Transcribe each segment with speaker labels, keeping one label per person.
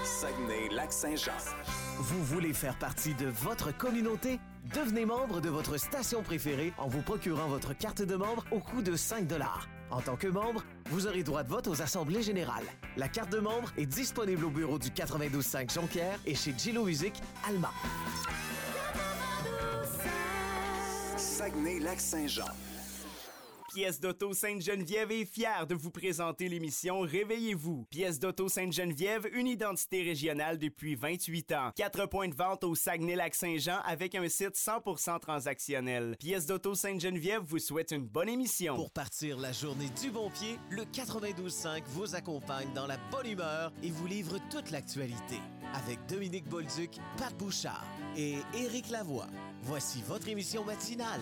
Speaker 1: Saguenay-Lac-Saint-Jean.
Speaker 2: Vous voulez faire partie de votre communauté? Devenez membre de votre station préférée en vous procurant votre carte de membre au coût de 5 $. En tant que membre, vous aurez droit de vote aux assemblées générales. La carte de membre est disponible au bureau du 92.5 Jonquière et chez Gillo Music Alma.
Speaker 1: Saguenay-Lac-Saint-Jean.
Speaker 3: Pièce d'Auto Sainte-Geneviève est fière de vous présenter l'émission Réveillez-vous. Pièce d'Auto Sainte-Geneviève, une identité régionale depuis 28 ans. 4 points de vente au Saguenay-Lac-Saint-Jean avec un site 100% transactionnel. Pièce d'Auto Sainte-Geneviève vous souhaite une bonne émission.
Speaker 2: Pour partir la journée du bon pied, le 92.5 vous accompagne dans la bonne humeur et vous livre toute l'actualité. Avec Dominique Bolduc, Pat Bouchard et Éric Lavoie. Voici votre émission matinale.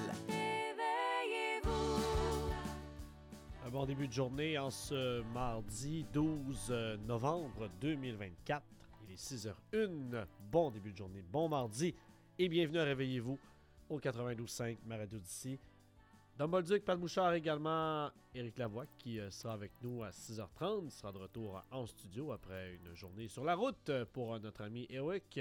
Speaker 4: Un bon début de journée en ce mardi 12 novembre 2024. Il est 6h01. Bon début de journée, bon mardi et bienvenue à Réveillez-vous au 92.5 ma radio d'ici. Dom Bolduc, Pat Bouchard également, Éric Lavoie qui sera avec nous à 6h30. Il sera de retour en studio après une journée sur la route pour notre ami Eric.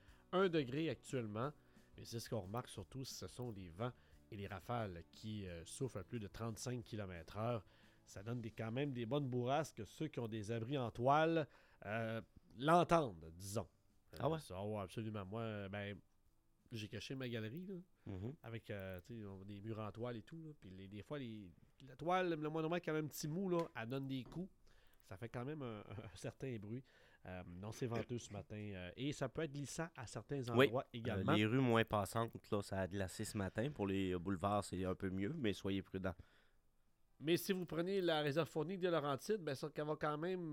Speaker 4: 1 degré actuellement, mais c'est ce qu'on remarque surtout, ce sont les vents et les rafales qui soufflent à plus de 35 km/h. Ça donne quand même des bonnes bourrasques. Ceux qui ont des abris en toile l'entendent, disons.
Speaker 5: Ah ouais?
Speaker 4: Ça, ouais, absolument. Moi, j'ai caché ma galerie là, avec des murs en toile et tout. Là. Puis des fois, la toile, le moins normal, quand même un petit mou, là, elle donne des coups. Ça fait quand même un certain bruit. Non, c'est venteux ce matin. Et ça peut être glissant à certains endroits également.
Speaker 5: Les rues moins passantes, là, ça a glacé ce matin. Pour les boulevards, c'est un peu mieux, mais soyez prudents.
Speaker 4: Mais si vous prenez la réserve fournie de Laurentides, ça va quand même,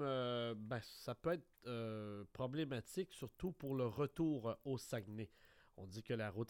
Speaker 4: ça peut être problématique, surtout pour le retour au Saguenay. On dit que la route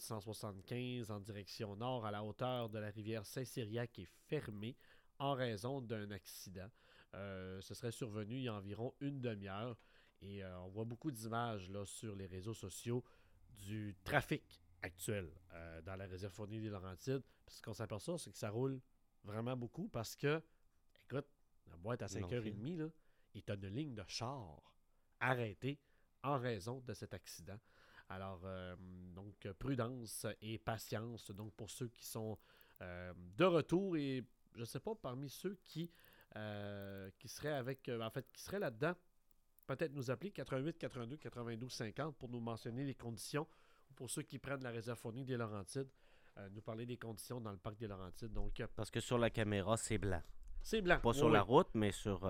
Speaker 4: 175 en direction nord à la hauteur de la rivière Saint-Cyriaque est fermée en raison d'un accident. Ce serait survenu il y a environ une demi-heure et on voit beaucoup d'images là, sur les réseaux sociaux du trafic actuel dans la réserve fournie des Laurentides. Puis ce qu'on s'aperçoit, c'est que ça roule vraiment beaucoup parce que, écoute, la boîte à 5h30, là, il y a une ligne de char arrêtée en raison de cet accident. Alors, donc, prudence et patience donc pour ceux qui sont de retour et je ne sais pas, parmi ceux qui seraient avec, qui seraient là-dedans, peut-être nous appeler 88 82 92 50 pour nous mentionner les conditions ou pour ceux qui prennent la réserve fournie des Laurentides. Nous parler des conditions dans le parc des Laurentides. Donc,
Speaker 5: parce que sur la caméra, c'est blanc.
Speaker 4: C'est blanc.
Speaker 5: Pas sur la route, mais sur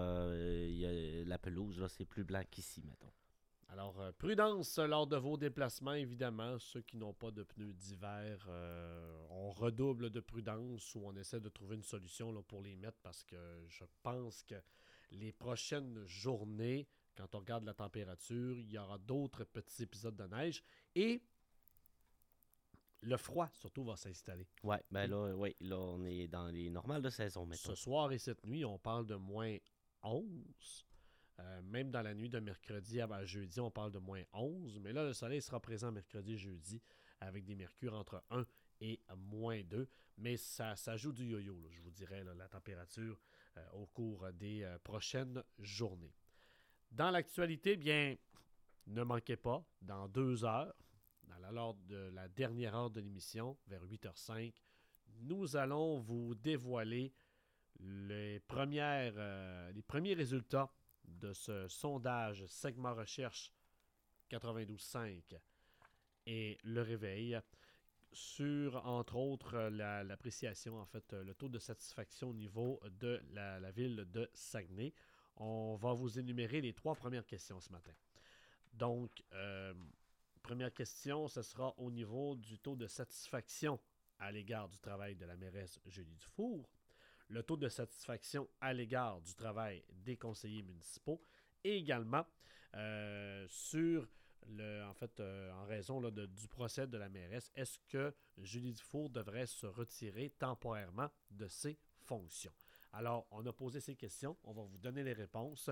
Speaker 5: la pelouse, là, c'est plus blanc qu'ici, mettons.
Speaker 4: Alors, prudence lors de vos déplacements, évidemment. Ceux qui n'ont pas de pneus d'hiver, on redouble de prudence ou on essaie de trouver une solution là, pour les mettre parce que je pense que les prochaines journées, quand on regarde la température, il y aura d'autres petits épisodes de neige et le froid, surtout, va s'installer.
Speaker 5: Ouais, là, on est dans les normales de saison, mettons.
Speaker 4: Ce soir et cette nuit, on parle de moins 11. Même dans la nuit de mercredi à jeudi, on parle de moins 11. Mais là, le soleil sera présent mercredi et jeudi avec des mercures entre 1 et moins 2. Mais ça joue du yo-yo, là, je vous dirais, là, la température au cours des prochaines journées. Dans l'actualité, bien, ne manquez pas, dans 2 heures, lors de la dernière heure de l'émission, vers 8h05, nous allons vous dévoiler les premiers résultats de ce sondage segment recherche 92.5 et le réveil sur, entre autres, l'appréciation, en fait, le taux de satisfaction au niveau de la ville de Saguenay. On va vous énumérer les 3 premières questions ce matin. Donc, première question, ce sera au niveau du taux de satisfaction à l'égard du travail de la mairesse Julie Dufour, le taux de satisfaction à l'égard du travail des conseillers municipaux et également sur en raison là, du procès de la mairesse, est-ce que Julie Dufour devrait se retirer temporairement de ses fonctions? Alors, on a posé ces questions, on va vous donner les réponses.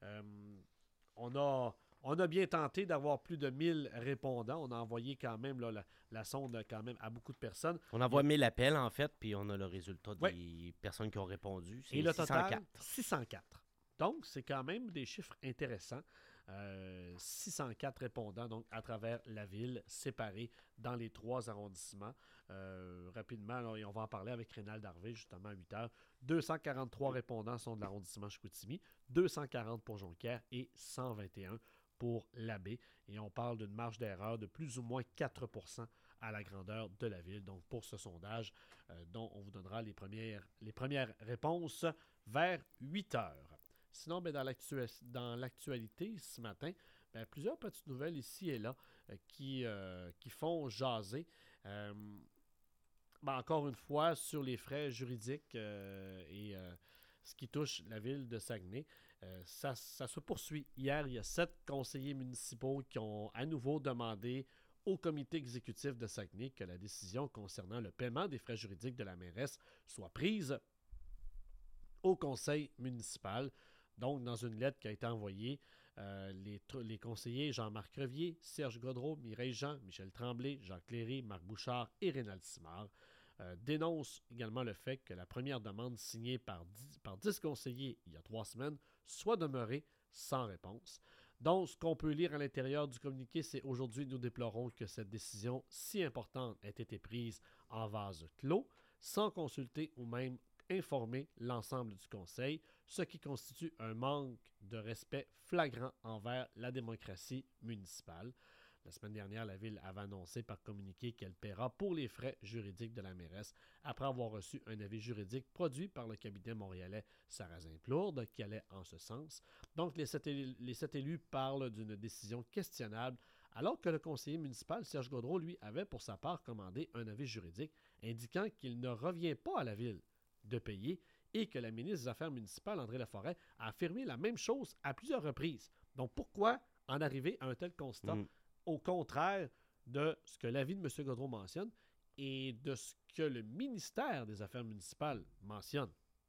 Speaker 4: On a bien tenté d'avoir plus de 1000 répondants. On a envoyé quand même là, la sonde quand même à beaucoup de personnes.
Speaker 5: On envoie 1000 appels, en fait, puis on a le résultat des personnes qui ont répondu. C'est
Speaker 4: et le
Speaker 5: 604.
Speaker 4: total, 604. Donc, c'est quand même des chiffres intéressants. 604 répondants donc à travers la ville, séparés dans les 3 arrondissements. Rapidement, là, et on va en parler avec Rénald Harvey justement à 8 heures. 243 répondants sont de l'arrondissement Chicoutimi, 240 pour Jonquière et 121 pour Labbé. Et on parle d'une marge d'erreur de plus ou moins 4 % à la grandeur de la ville. Donc pour ce sondage, dont on vous donnera les premières réponses vers 8 heures. Sinon, dans l'actualité ce matin, plusieurs petites nouvelles ici et là qui font jaser. Encore une fois, sur les frais juridiques et ce qui touche la ville de Saguenay, ça se poursuit. Hier, il y a 7 conseillers municipaux qui ont à nouveau demandé au comité exécutif de Saguenay que la décision concernant le paiement des frais juridiques de la mairesse soit prise au conseil municipal. Donc, dans une lettre qui a été envoyée, les conseillers Jean-Marc Revier, Serge Godreau, Mireille Jean, Michel Tremblay, Jacques Cléry, Marc Bouchard et Rénald Simard dénoncent également le fait que la première demande signée par 10 conseillers il y a 3 semaines soit demeurée sans réponse. Donc, ce qu'on peut lire à l'intérieur du communiqué, c'est « Aujourd'hui, nous déplorons que cette décision si importante ait été prise en vase clos, sans consulter ou même informer l'ensemble du Conseil, ce qui constitue un manque de respect flagrant envers la démocratie municipale. » La semaine dernière, la Ville avait annoncé par communiqué qu'elle paiera pour les frais juridiques de la mairesse après avoir reçu un avis juridique produit par le cabinet montréalais Sarrazin-Plourde qui allait en ce sens. Donc, les sept élus parlent d'une décision questionnable alors que le conseiller municipal Serge Godreau, lui, avait pour sa part commandé un avis juridique indiquant qu'il ne revient pas à la Ville de payer et que la ministre des Affaires municipales, André Laforêt, a affirmé la même chose à plusieurs reprises. Donc, pourquoi en arriver à un tel constat au contraire de ce que l'avis de M. Godreau mentionne et de ce que le ministère des Affaires municipales mentionne?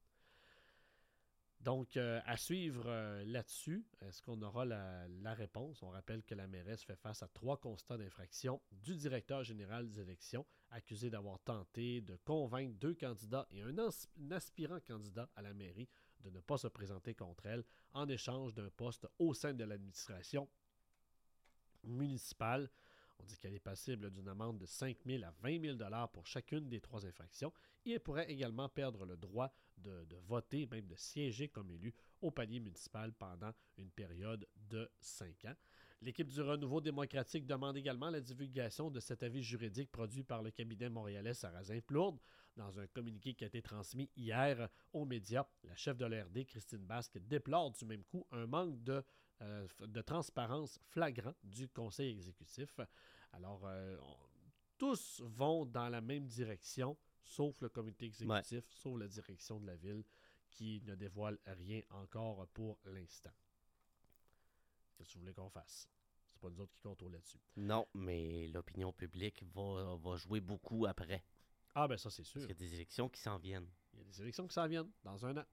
Speaker 4: Donc, à suivre là-dessus, est-ce qu'on aura la réponse? On rappelle que la mairesse fait face à 3 constats d'infraction du directeur général des élections, accusé d'avoir tenté de convaincre 2 candidats et un aspirant candidat à la mairie de ne pas se présenter contre elle en échange d'un poste au sein de l'administration municipale. On dit qu'elle est passible d'une amende de 5 000 à 20 000 $ pour chacune des 3 infractions et elle pourrait également perdre le droit de voter, même de siéger comme élu au palier municipal pendant une période de 5 ans. L'équipe du Renouveau démocratique demande également la divulgation de cet avis juridique produit par le cabinet montréalais Sarrazin-Plourde. Dans un communiqué qui a été transmis hier aux médias, la chef de l'ARD, Christine Basque, déplore du même coup un manque de transparence flagrant du conseil exécutif. Alors, tous vont dans la même direction, sauf le comité exécutif, sauf la direction de la ville, qui ne dévoile rien encore pour l'instant. Qu'est-ce que vous voulez qu'on fasse? C'est pas nous autres qui comptons là-dessus.
Speaker 5: Non, mais l'opinion publique va jouer beaucoup après.
Speaker 4: Ah ben ça, c'est sûr.
Speaker 5: Parce qu'il y a des élections qui s'en viennent.
Speaker 4: Il y a des élections qui s'en viennent dans 1 an.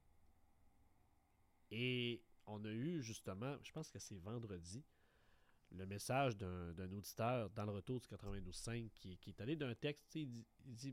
Speaker 4: Et on a eu justement, je pense que c'est vendredi, le message d'un auditeur dans le retour du 92.5 qui est allé d'un texte, il dit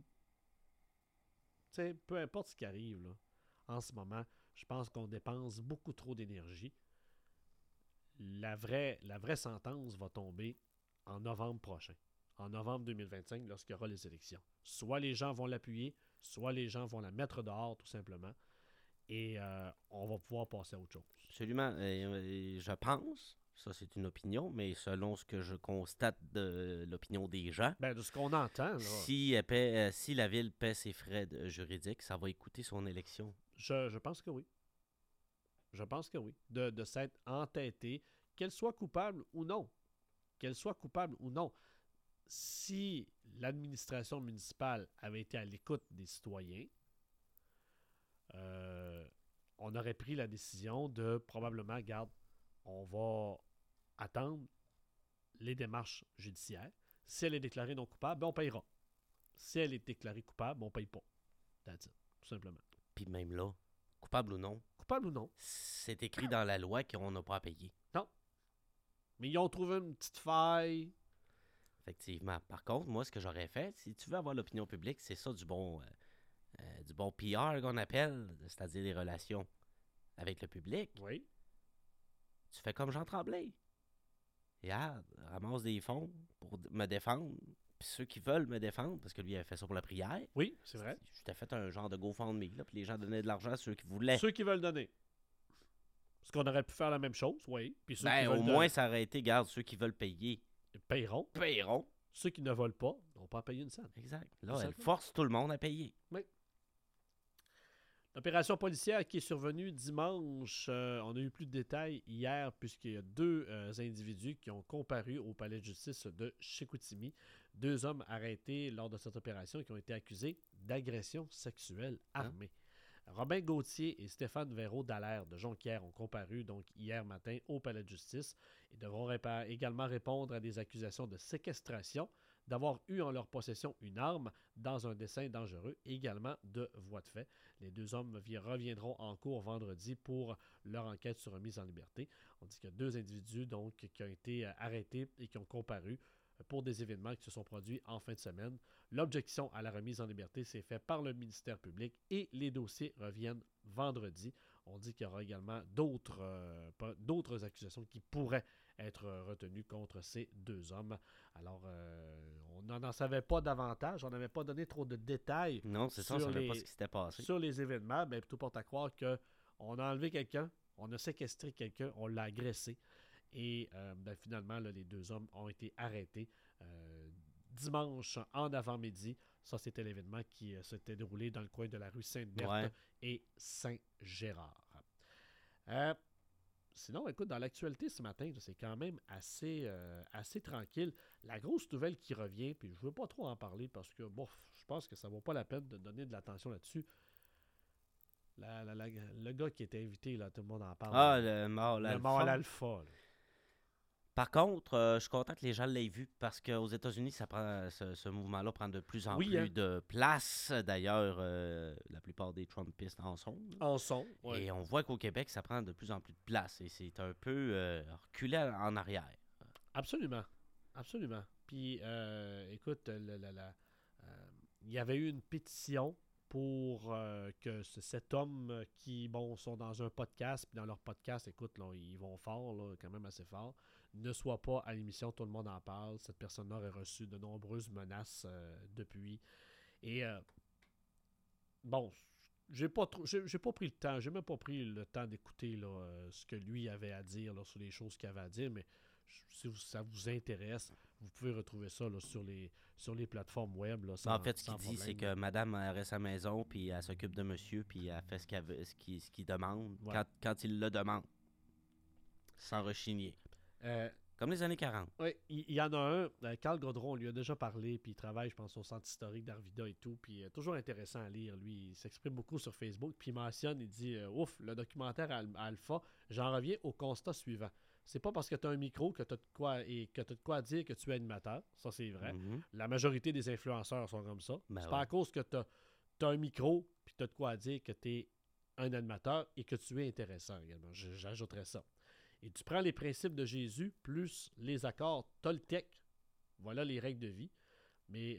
Speaker 4: peu importe ce qui arrive là, en ce moment, je pense qu'on dépense beaucoup trop d'énergie. La vraie sentence va tomber en novembre prochain, en novembre 2025, lorsqu'il y aura les élections. Soit les gens vont l'appuyer, soit les gens vont la mettre dehors, tout simplement, et on va pouvoir passer à autre chose.
Speaker 5: Absolument. Je pense, ça c'est une opinion, mais selon ce que je constate de l'opinion des gens,
Speaker 4: de ce qu'on entend, là,
Speaker 5: si la Ville paie ses frais juridiques, ça va écouter son élection.
Speaker 4: Je pense que oui. Je pense que oui. De s'être entêté, qu'elle soit coupable ou non. Qu'elle soit coupable ou non. Si l'administration municipale avait été à l'écoute des citoyens, on aurait pris la décision de probablement, on va attendre les démarches judiciaires. Si elle est déclarée non coupable, on payera. Si elle est déclarée coupable, on ne paye pas. That's it, tout simplement.
Speaker 5: Puis même là, coupable ou non, c'est écrit dans la loi qu'on n'a pas à payer.
Speaker 4: Non. Mais ils ont trouvé une petite faille.
Speaker 5: Effectivement. Par contre, moi, ce que j'aurais fait, si tu veux avoir l'opinion publique, c'est ça du bon PR qu'on appelle, c'est-à-dire les relations avec le public.
Speaker 4: Oui.
Speaker 5: tu fais comme Jean Tremblay. Regarde, ramasse des fonds pour me défendre. Puis ceux qui veulent me défendre, parce que lui, il avait fait ça pour la prière.
Speaker 4: Oui, c'est vrai.
Speaker 5: Je t'ai fait un genre de GoFundMe, là, puis les gens donnaient de l'argent à ceux qui voulaient.
Speaker 4: Ceux qui veulent donner. Est-ce qu'on aurait pu faire la même chose? Oui. Puis ceux qui
Speaker 5: Ben,
Speaker 4: veulent
Speaker 5: au moins, ça aurait été, garde, ceux qui veulent payer.
Speaker 4: paieront.
Speaker 5: Paieront.
Speaker 4: Ceux qui ne veulent pas n'ont pas à payer une scène.
Speaker 5: Exact.
Speaker 4: Tout
Speaker 5: Là, elle
Speaker 4: simplement.
Speaker 5: force tout le monde à payer.
Speaker 4: L'opération policière qui est survenue dimanche, on a eu plus de détails hier puisqu'il y a 2 individus qui ont comparu au palais de justice de Chicoutimi. 2 hommes arrêtés lors de cette opération qui ont été accusés d'agression sexuelle armée. Robin Gauthier et Stéphane Véraud Dallaire de Jonquière ont comparu donc hier matin au palais de justice et devront également répondre à des accusations de séquestration, d'avoir eu en leur possession une arme dans un dessein dangereux, également de voie de fait. Les 2 hommes reviendront en cours vendredi pour leur enquête sur remise en liberté. On dit qu'il y a 2 individus donc, qui ont été arrêtés et qui ont comparu pour des événements qui se sont produits en fin de semaine. L'objection à la remise en liberté s'est faite par le ministère public et les dossiers reviennent vendredi. On dit qu'il y aura également d'autres accusations qui pourraient être retenues contre ces 2 hommes. Alors, on n'en savait pas davantage. On n'avait pas donné trop de détails.
Speaker 5: Non, c'est ça, on ne savait pas ce qui s'était passé.
Speaker 4: Sur les événements, ben, tout porte à croire qu'on a enlevé quelqu'un, on a séquestré quelqu'un, on l'a agressé. Et ben, finalement, là, les 2 hommes ont été arrêtés dimanche en avant-midi. Ça, c'était l'événement qui s'était déroulé dans le coin de la rue Sainte-Berthe et Saint-Gérard. Sinon, écoute, dans l'actualité ce matin, c'est quand même assez tranquille. La grosse nouvelle qui revient, puis je ne veux pas trop en parler parce que, bon, je pense que ça ne vaut pas la peine de donner de l'attention là-dessus. Le gars qui était invité, là, tout le monde en parle.
Speaker 5: Ah, le mort
Speaker 4: Le mort à l'alpha.
Speaker 5: Par contre, je suis content que les gens l'aient vu parce qu'aux États-Unis, ce mouvement-là prend de plus en plus de place. D'ailleurs, la plupart des Trumpistes en sont.
Speaker 4: Oui.
Speaker 5: Et on voit qu'au Québec, ça prend de plus en plus de place. Et c'est un peu reculé en arrière.
Speaker 4: Absolument. Puis, écoute, il y avait eu une pétition pour que cet homme qui, sont dans un podcast, puis dans leur podcast, écoute, là, ils vont fort, là, quand même assez fort, ne soit pas à l'émission, tout le monde en parle. Cette personne-là aurait reçu de nombreuses menaces depuis. Et j'ai pas pris le temps, j'ai même pas pris le temps d'écouter ce que lui avait à dire là, sur les choses qu'il avait à dire, mais si ça vous intéresse, vous pouvez retrouver ça là, sur les plateformes web. Là,
Speaker 5: en fait, ce qu'il dit, c'est que madame elle reste à la maison, puis elle s'occupe de monsieur, puis elle fait ce qu'il demande quand il le demande. Sans rechigner. Comme les années 40.
Speaker 4: Oui, il y en a un, Carl Godron, on lui a déjà parlé, puis il travaille, je pense, au centre historique d'Arvida et tout, puis toujours intéressant à lire. Lui, il s'exprime beaucoup sur Facebook, puis il mentionne, il dit « Ouf, le documentaire Alpha, j'en reviens au constat suivant. C'est pas parce que tu as un micro que tu as de quoi dire que tu es animateur. Ça, c'est vrai. La majorité des influenceurs sont comme ça. C'est pas à cause que tu as un micro puis tu as de quoi dire que tu es un animateur et que tu es intéressant également. J'ajouterais ça. Et tu prends les principes de Jésus plus les accords Toltec. Voilà les règles de vie. Mais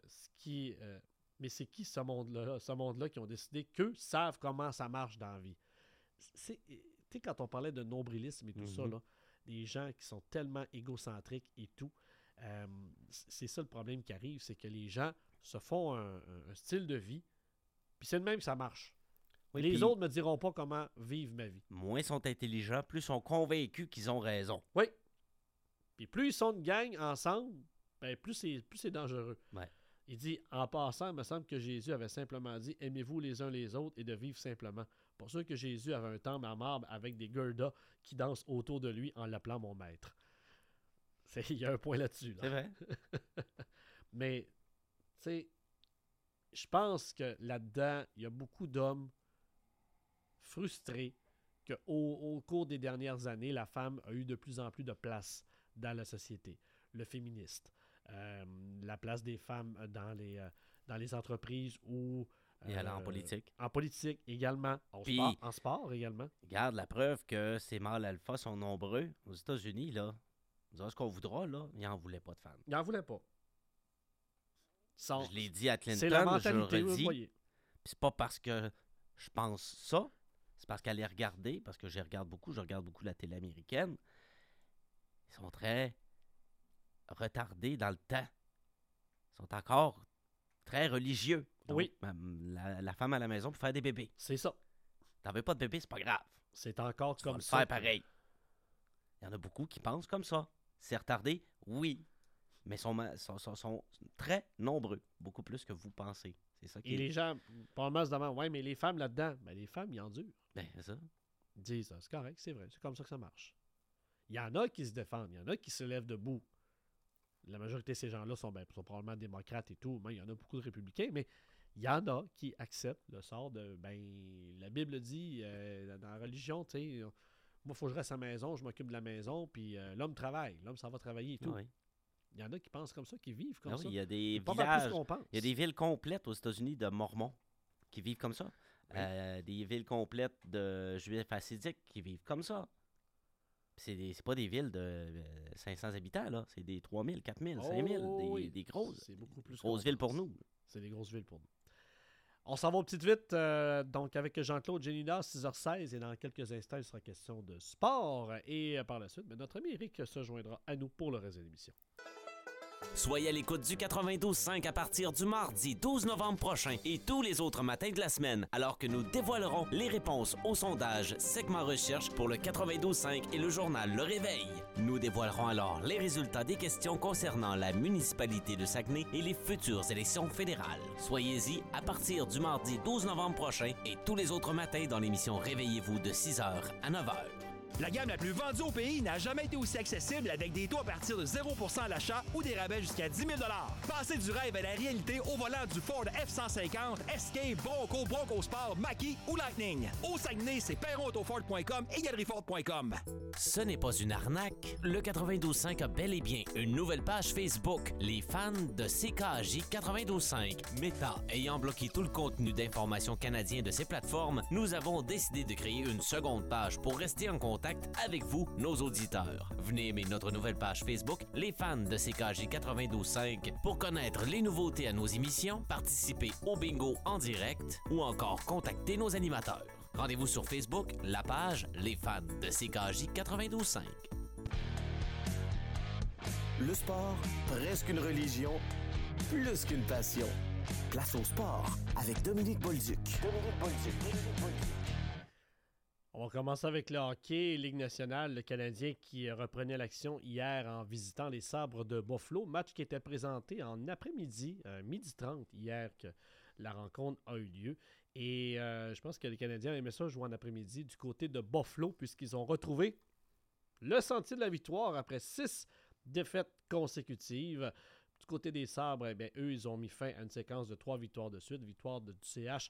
Speaker 4: c'est qui ce monde-là qui ont décidé qu'eux savent comment ça marche dans la vie? Tu sais, quand on parlait de nombrilisme et tout ça, là, des gens qui sont tellement égocentriques et tout, c'est ça le problème qui arrive, c'est que les gens se font un style de vie, puis c'est le même que ça marche. Oui, les autres ne me diront pas comment vivre ma vie.
Speaker 5: Moins ils sont intelligents, plus ils sont convaincus qu'ils ont raison.
Speaker 4: Oui. Puis plus ils sont de gang ensemble, ben plus c'est dangereux.
Speaker 5: Ouais.
Speaker 4: Il dit, en passant, il me semble que Jésus avait simplement dit « Aimez-vous les uns les autres et de vivre simplement ». Pour sûr que Jésus avait un temple en marbre avec des gurdas qui dansent autour de lui en l'appelant mon maître. Il y a un point là-dessus. Là.
Speaker 5: C'est vrai.
Speaker 4: Mais, tu sais, je pense que là-dedans, il y a beaucoup d'hommes frustrés qu'au cours des dernières années, la femme a eu de plus en plus de place dans la société. Le féministe. La place des femmes dans les entreprises ou...
Speaker 5: Et aller en politique.
Speaker 4: En politique également. En sport également.
Speaker 5: Regarde la preuve que ces mâles alpha sont nombreux. Aux États-Unis, là, on dira ce qu'on voudra, là, ils n'en voulaient pas de femmes.
Speaker 4: Ils n'en voulaient pas.
Speaker 5: Je l'ai dit à Clinton,
Speaker 4: c'est la mentalité,
Speaker 5: je le redis.
Speaker 4: vous voyez.
Speaker 5: C'est pas parce que je pense ça, C'est parce qu'à les regarder, parce que je regarde beaucoup la télé américaine, ils sont très retardés dans le temps. Ils sont encore très religieux. Donc,
Speaker 4: oui.
Speaker 5: La femme à la maison pour faire des bébés.
Speaker 4: C'est ça.
Speaker 5: T'en veux pas de bébé, c'est pas grave.
Speaker 4: C'est encore
Speaker 5: Tu
Speaker 4: comme
Speaker 5: vas le
Speaker 4: ça.
Speaker 5: faire pareil. Il y en a beaucoup qui pensent comme ça. C'est retardé, oui. Mais sont très nombreux. Beaucoup plus que vous pensez. C'est ça qui
Speaker 4: Et les gens, probablement, se demandent, ouais, mais les femmes là-dedans, ben les femmes, ils endurent.
Speaker 5: Ben, c'est ça.
Speaker 4: Ils disent, c'est correct, c'est vrai, c'est comme ça que ça marche. Il y en a qui se défendent, il y en a qui se lèvent debout. La majorité de ces gens-là sont probablement démocrates et tout, mais il y en a beaucoup de républicains, mais il y en a qui acceptent le sort de, la Bible dit, dans la religion, tu sais, moi, il faut que je reste à la maison, je m'occupe de la maison, puis l'homme travaille, l'homme s'en va travailler et tout.
Speaker 5: Oui.
Speaker 4: Il y en a qui pensent comme ça, qui vivent comme ça.
Speaker 5: Il y a des
Speaker 4: pas mal plus
Speaker 5: villages,
Speaker 4: qu'on pense.
Speaker 5: il y a des villes complètes aux États-Unis de Mormons qui vivent comme ça. Oui. Des villes complètes de Juifs hassidiques qui vivent comme ça. C'est pas des villes de 500 habitants, là. C'est des 3000, 4000, 5000, des grosses.
Speaker 4: C'est beaucoup plus
Speaker 5: grosses villes pour nous.
Speaker 4: C'est des grosses villes pour nous. On s'en va aux petites vites, donc avec Jean-Claude Génida, 6h16, et dans quelques instants, il sera question de sport. Et par la suite, notre ami Eric se joindra à nous pour le reste de l'émission.
Speaker 1: Soyez à l'écoute du 92.5 à partir du mardi 12 novembre prochain et tous les autres matins de la semaine, alors que nous dévoilerons les réponses au sondage Segment Recherche pour le 92.5 et le journal Le Réveil. Nous dévoilerons alors les résultats des questions concernant la municipalité de Saguenay et les futures élections fédérales. Soyez-y à partir du mardi 12 novembre prochain et tous les autres matins dans l'émission Réveillez-vous de 6h à 9h.
Speaker 6: La gamme la plus vendue au pays n'a jamais été aussi accessible avec des taux à partir de 0% à l'achat ou des rabais jusqu'à 10 000 $. Passez du rêve à la réalité au volant du Ford F-150, Escape, Bronco, Bronco Sport, Mach-E ou Lightning. Au Saguenay, c'est perronautoford.com et galeries-ford.com.
Speaker 1: Ce n'est pas une arnaque. Le 92.5 a bel et bien une nouvelle page Facebook. Les fans de CKJ 92.5. Meta ayant bloqué tout le contenu d'information canadien de ces plateformes, nous avons décidé de créer une seconde page pour rester en contact avec vous, nos auditeurs. Venez aimer notre nouvelle page Facebook, les fans de CKJ 92.5, pour connaître les nouveautés à nos émissions, participer au bingo en direct ou encore contacter nos animateurs. Rendez-vous sur Facebook, la page Les fans de CKJ 92.5.
Speaker 2: Le sport, presque une religion, plus qu'une passion. Place au sport avec Dominique Bolduc.
Speaker 4: On va commencer avec le hockey, Ligue nationale, le Canadien qui reprenait l'action hier en visitant les Sabres de Buffalo. Match qui était présenté en après-midi, 12h30 hier que la rencontre a eu lieu. Et je pense que les Canadiens aimaient ça jouer en après-midi du côté de Buffalo puisqu'ils ont retrouvé le sentier de la victoire après 6 défaites consécutives. Du côté des Sabres, eux, ils ont mis fin à une séquence de 3 victoires de suite. Victoire du CH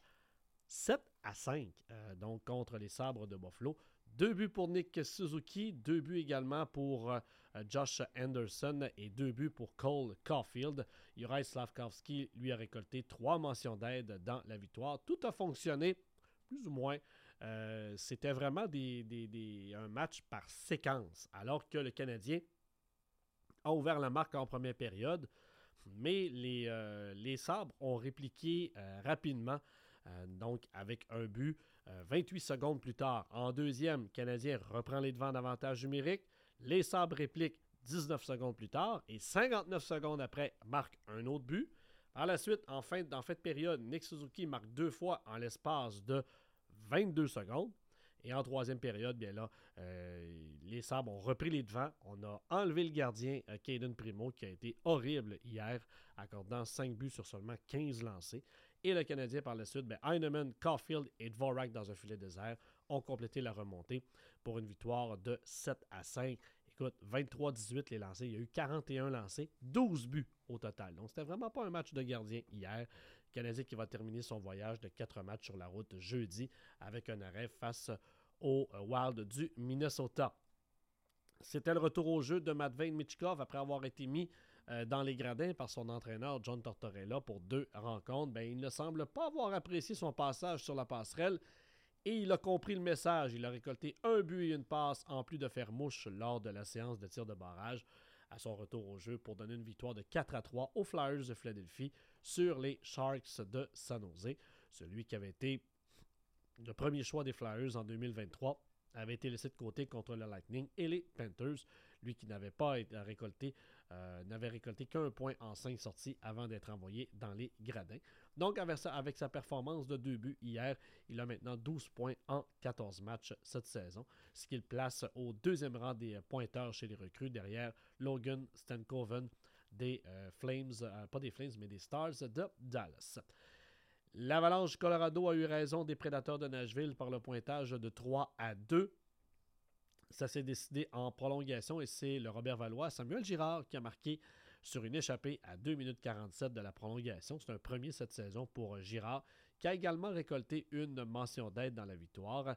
Speaker 4: 7-5, donc contre les Sabres de Buffalo. 2 buts pour Nick Suzuki, 2 buts également pour Josh Anderson et 2 buts pour Cole Caulfield. Juraj Slafkovský, lui, a récolté 3 mentions d'aide dans la victoire. Tout a fonctionné, plus ou moins. C'était vraiment un match par séquence, alors que le Canadien a ouvert la marque en première période, mais les Sabres ont répliqué rapidement. Donc, avec un but 28 secondes plus tard. En deuxième, le Canadien reprend les devants d'avantage numérique. Les Sabres répliquent 19 secondes plus tard et 59 secondes après, marquent un autre but. Par la suite, en fin de période, Nick Suzuki marque 2 fois en l'espace de 22 secondes. Et en troisième période, bien là, les Sabres ont repris les devants. On a enlevé le gardien Caden Primo, qui a été horrible hier, accordant 5 buts sur seulement 15 lancés. Et le Canadien, par la suite, Heinemann, Caulfield et Dvorak dans un filet désert ont complété la remontée pour une victoire de 7-5. Écoute, 23-18 les lancés. Il y a eu 41 lancés, 12 buts au total. Donc, c'était vraiment pas un match de gardien hier. Le Canadien qui va terminer son voyage de 4 matchs sur la route jeudi avec un arrêt face au Wild du Minnesota. C'était le retour au jeu de Matvei Michkov après avoir été mis dans les gradins par son entraîneur John Tortorella pour 2 rencontres. Il ne semble pas avoir apprécié son passage sur la passerelle et il a compris le message. Il a récolté 1 but et 1 passe en plus de faire mouche lors de la séance de tir de barrage à son retour au jeu pour donner une victoire de 4-3 aux Flyers de Philadelphie sur les Sharks de San Jose. Celui qui avait été le premier choix des Flyers en 2023, avait été laissé de côté contre le Lightning et les Panthers. Lui qui n'avait récolté qu'un point en 5 sorties avant d'être envoyé dans les gradins. Donc, avec sa performance de 2 buts hier, il a maintenant 12 points en 14 matchs cette saison, ce qui le place au deuxième rang des pointeurs chez les recrues, derrière Logan Stankoven des Flames, pas des Flames, mais des Stars de Dallas. L'Avalanche Colorado a eu raison des Prédateurs de Nashville par le pointage de 3-2. Ça s'est décidé en prolongation et c'est le Robert Valois, Samuel Girard, qui a marqué sur une échappée à 2 minutes 47 de la prolongation. C'est un premier cette saison pour Girard, qui a également récolté une mention d'aide dans la victoire.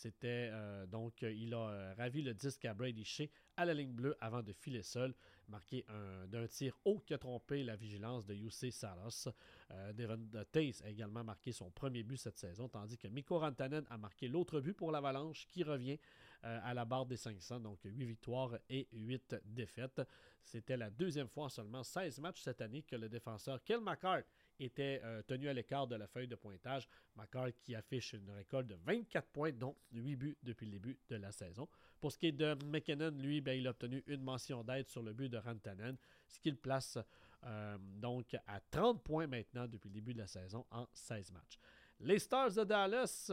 Speaker 4: Il a ravi le disque à Brady Shea à la ligne bleue avant de filer seul, marqué d'un tir haut qui a trompé la vigilance de Jussi Saros. Devon Tays a également marqué son premier but cette saison, tandis que Mikko Rantanen a marqué l'autre but pour l'Avalanche qui revient à la barre des 500, donc 8 victoires et 8 défaites. C'était la deuxième fois en seulement 16 matchs cette année que le défenseur Cale Makar était tenu à l'écart de la feuille de pointage. Makar qui affiche une récolte de 24 points, dont 8 buts depuis le début de la saison. Pour ce qui est de McKinnon, lui, il a obtenu une mention d'aide sur le but de Rantanen, ce qui le place donc à 30 points maintenant depuis le début de la saison en 16 matchs. Les Stars de Dallas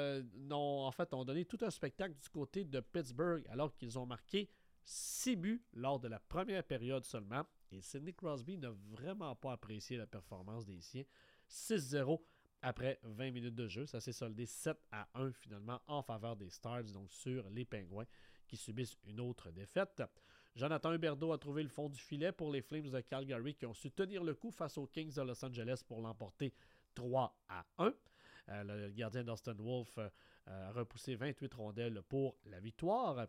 Speaker 4: ont donné tout un spectacle du côté de Pittsburgh alors qu'ils ont marqué 6 buts lors de la première période seulement. Et Sidney Crosby n'a vraiment pas apprécié la performance des siens. 6-0 après 20 minutes de jeu. Ça s'est soldé 7-1 finalement en faveur des Stars, donc sur les Pingouins qui subissent une autre défaite. Jonathan Huberdeau a trouvé le fond du filet pour les Flames de Calgary qui ont su tenir le coup face aux Kings de Los Angeles pour l'emporter 3-1. Le gardien d'Austin Wolf a repoussé 28 rondelles pour la victoire.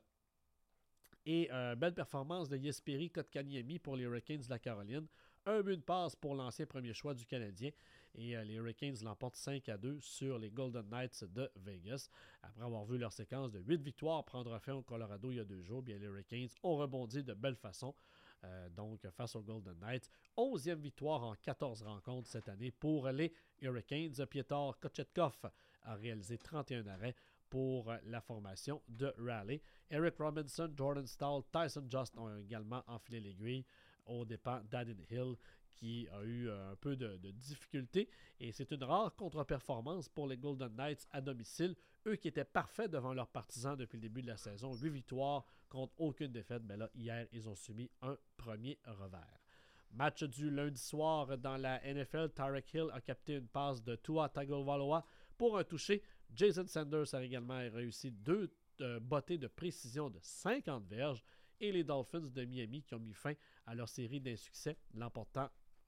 Speaker 4: Et belle performance de Jesperi Kotkaniemi pour les Hurricanes de la Caroline. Un but de passe pour l'ancien premier choix du Canadien. Et les Hurricanes l'emportent 5-2 sur les Golden Knights de Vegas. Après avoir vu leur séquence de 8 victoires prendre fin au Colorado il y a 2 jours, bien les Hurricanes ont rebondi de belle façon. Donc face aux Golden Knights. 11e victoire en 14 rencontres cette année pour les Hurricanes. Piotr Kochetkov a réalisé 31 arrêts pour la formation de Raleigh. Eric Robinson, Jordan Staal, Tyson Jost ont également enfilé l'aiguille aux dépens d'Adin Hill qui a eu un peu de difficulté. Et c'est une rare contre-performance pour les Golden Knights à domicile. Eux qui étaient parfaits devant leurs partisans depuis le début de la saison. 8 victoires contre aucune défaite. Mais là, hier, ils ont subi un premier revers. Match du lundi soir dans la NFL. Tyreek Hill a capté une passe de Tua Tagovailoa pour un toucher. Jason Sanders a également réussi 2 bottées de précision de 50 verges. Et les Dolphins de Miami qui ont mis fin à leur série d'insuccès, l'emportant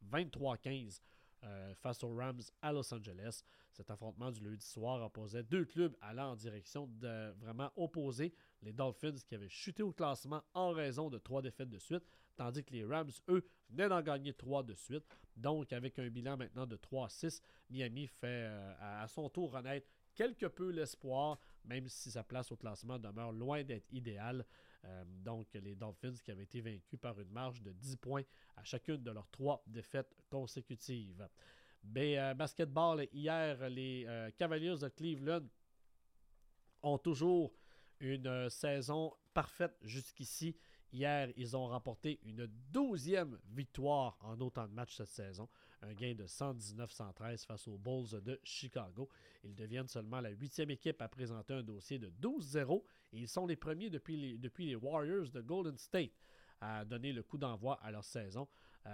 Speaker 4: 23-15 face aux Rams à Los Angeles. Cet affrontement du lundi soir opposait 2 clubs allant en direction de vraiment opposés. Les Dolphins qui avaient chuté au classement en raison de 3 défaites de suite, tandis que les Rams, eux, venaient d'en gagner 3 de suite. Donc, avec un bilan maintenant de 3-6, Miami fait à son tour renaître quelque peu l'espoir, même si sa place au classement demeure loin d'être idéale. Donc, les Dolphins qui avaient été vaincus par une marge de 10 points à chacune de leurs 3 défaites consécutives. Basketball, hier, les Cavaliers de Cleveland ont toujours une saison parfaite jusqu'ici. Hier, ils ont remporté une 12e victoire en autant de matchs cette saison. Un gain de 119-113 face aux Bulls de Chicago. Ils deviennent seulement la 8e équipe à présenter un dossier de 12-0 et ils sont les premiers depuis les Warriors de Golden State à donner le coup d'envoi à leur saison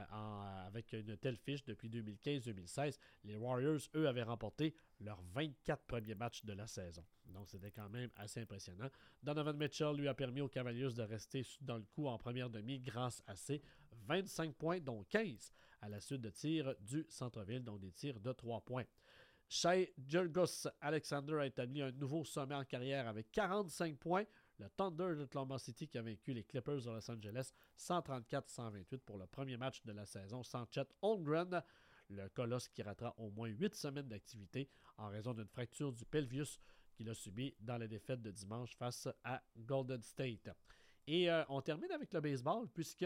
Speaker 4: avec une telle fiche depuis 2015-2016. Les Warriors, eux, avaient remporté leurs 24 premiers matchs de la saison. Donc, c'était quand même assez impressionnant. Donovan Mitchell lui a permis aux Cavaliers de rester dans le coup en première demi grâce à ses 25 points, dont 15 à la suite de tirs du centre-ville, donc des tirs de 3 points. Shai Gilgeous-Alexander a établi un nouveau sommet en carrière avec 45 points. Le Thunder d'Oklahoma City qui a vaincu les Clippers de Los Angeles 134-128 pour le premier match de la saison sans Chet Holmgren. Le Colosse qui ratera au moins 8 semaines d'activité en raison d'une fracture du pelvius qu'il a subi dans la défaite de dimanche face à Golden State. Et on termine avec le baseball puisque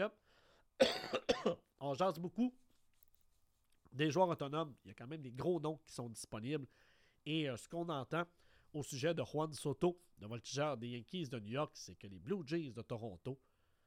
Speaker 4: on jase beaucoup des joueurs autonomes. Il y a quand même des gros noms qui sont disponibles. Et ce qu'on entend au sujet de Juan Soto, le voltigeur des Yankees de New York, c'est que les Blue Jays de Toronto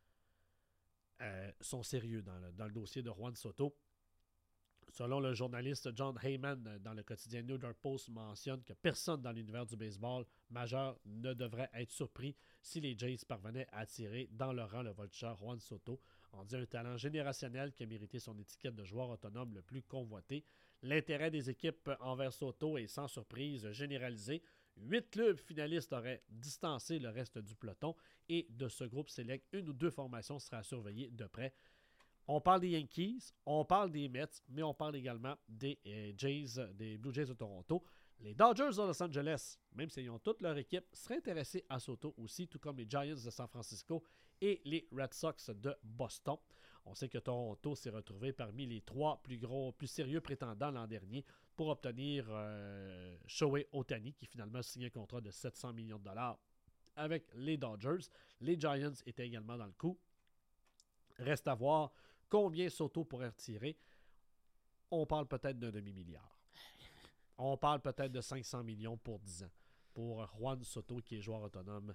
Speaker 4: sont sérieux dans le dossier de Juan Soto. Selon le journaliste John Heyman dans le quotidien New York Post mentionne que personne dans l'univers du baseball majeur ne devrait être surpris si les Jays parvenaient à attirer dans leur rang le voltigeur Juan Soto. On dit un talent générationnel qui a mérité son étiquette de joueur autonome le plus convoité. L'intérêt des équipes envers Soto est sans surprise généralisé. 8 clubs finalistes auraient distancé le reste du peloton et de ce groupe sélect, 1 ou 2 formations sera surveillée de près. On parle des Yankees, on parle des Mets, mais on parle également des Blue Jays de Toronto. Les Dodgers de Los Angeles, même s'ils ont toute leur équipe, seraient intéressés à Soto aussi, tout comme les Giants de San Francisco et les Red Sox de Boston. On sait que Toronto s'est retrouvé parmi les 3 plus sérieux prétendants l'an dernier pour obtenir Shohei Ohtani, qui finalement a signé un contrat de 700 millions de dollars avec les Dodgers. Les Giants étaient également dans le coup. Reste à voir combien Soto pourrait retirer. On parle peut-être d'un demi-milliard. On parle peut-être de 500 millions pour 10 ans. Pour Juan Soto, qui est joueur autonome,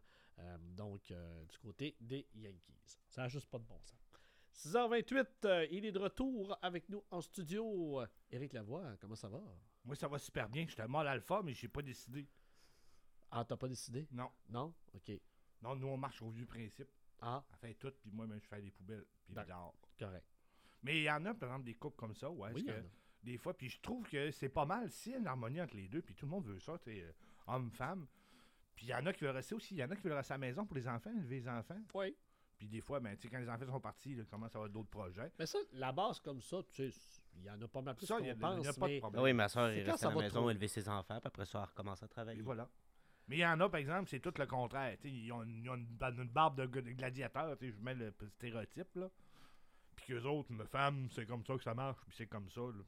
Speaker 4: du côté des Yankees. Ça n'a juste pas de bon sens. 6h28, il est de retour avec nous en studio. Éric Lavoie, comment ça va?
Speaker 7: Moi, ça va super bien. J'étais mal alpha, mais j'ai pas décidé.
Speaker 4: Ah, t'as pas décidé?
Speaker 7: Non.
Speaker 4: Non? OK.
Speaker 7: Non, nous, on marche au vieux principe.
Speaker 4: Ah.
Speaker 7: Elle fait tout, puis moi, je fais les poubelles, puis dehors.
Speaker 4: Correct.
Speaker 7: Mais il y en a, par exemple, des couples comme ça, ouais. Oui, des fois, puis je trouve que c'est pas mal s'il y a une harmonie entre les deux, puis tout le monde veut ça, tu sais, homme-femme. Puis il y en a qui veulent rester aussi. Il y en a qui veulent rester à la maison pour les enfants, élever les enfants.
Speaker 4: Oui.
Speaker 7: Puis des fois, ben, tu sais, quand les enfants sont partis, là, commence à avoir d'autres projets.
Speaker 4: Mais ça, la base comme ça, tu sais, il y en a pas mal plus
Speaker 7: ça,
Speaker 4: qu'on pense.
Speaker 7: Il n'y a pas de problème.
Speaker 5: Oui, ma soeur est restée à la maison, élever ses enfants, puis après ça, elle recommence à travailler.
Speaker 7: Et voilà. Mais il y en a, par exemple, c'est tout le contraire. T'sais, ils ont une barbe de gladiateur, je mets le stéréotype, là. Puis qu'eux autres, une femme, c'est comme ça que ça marche, puis c'est comme ça, là.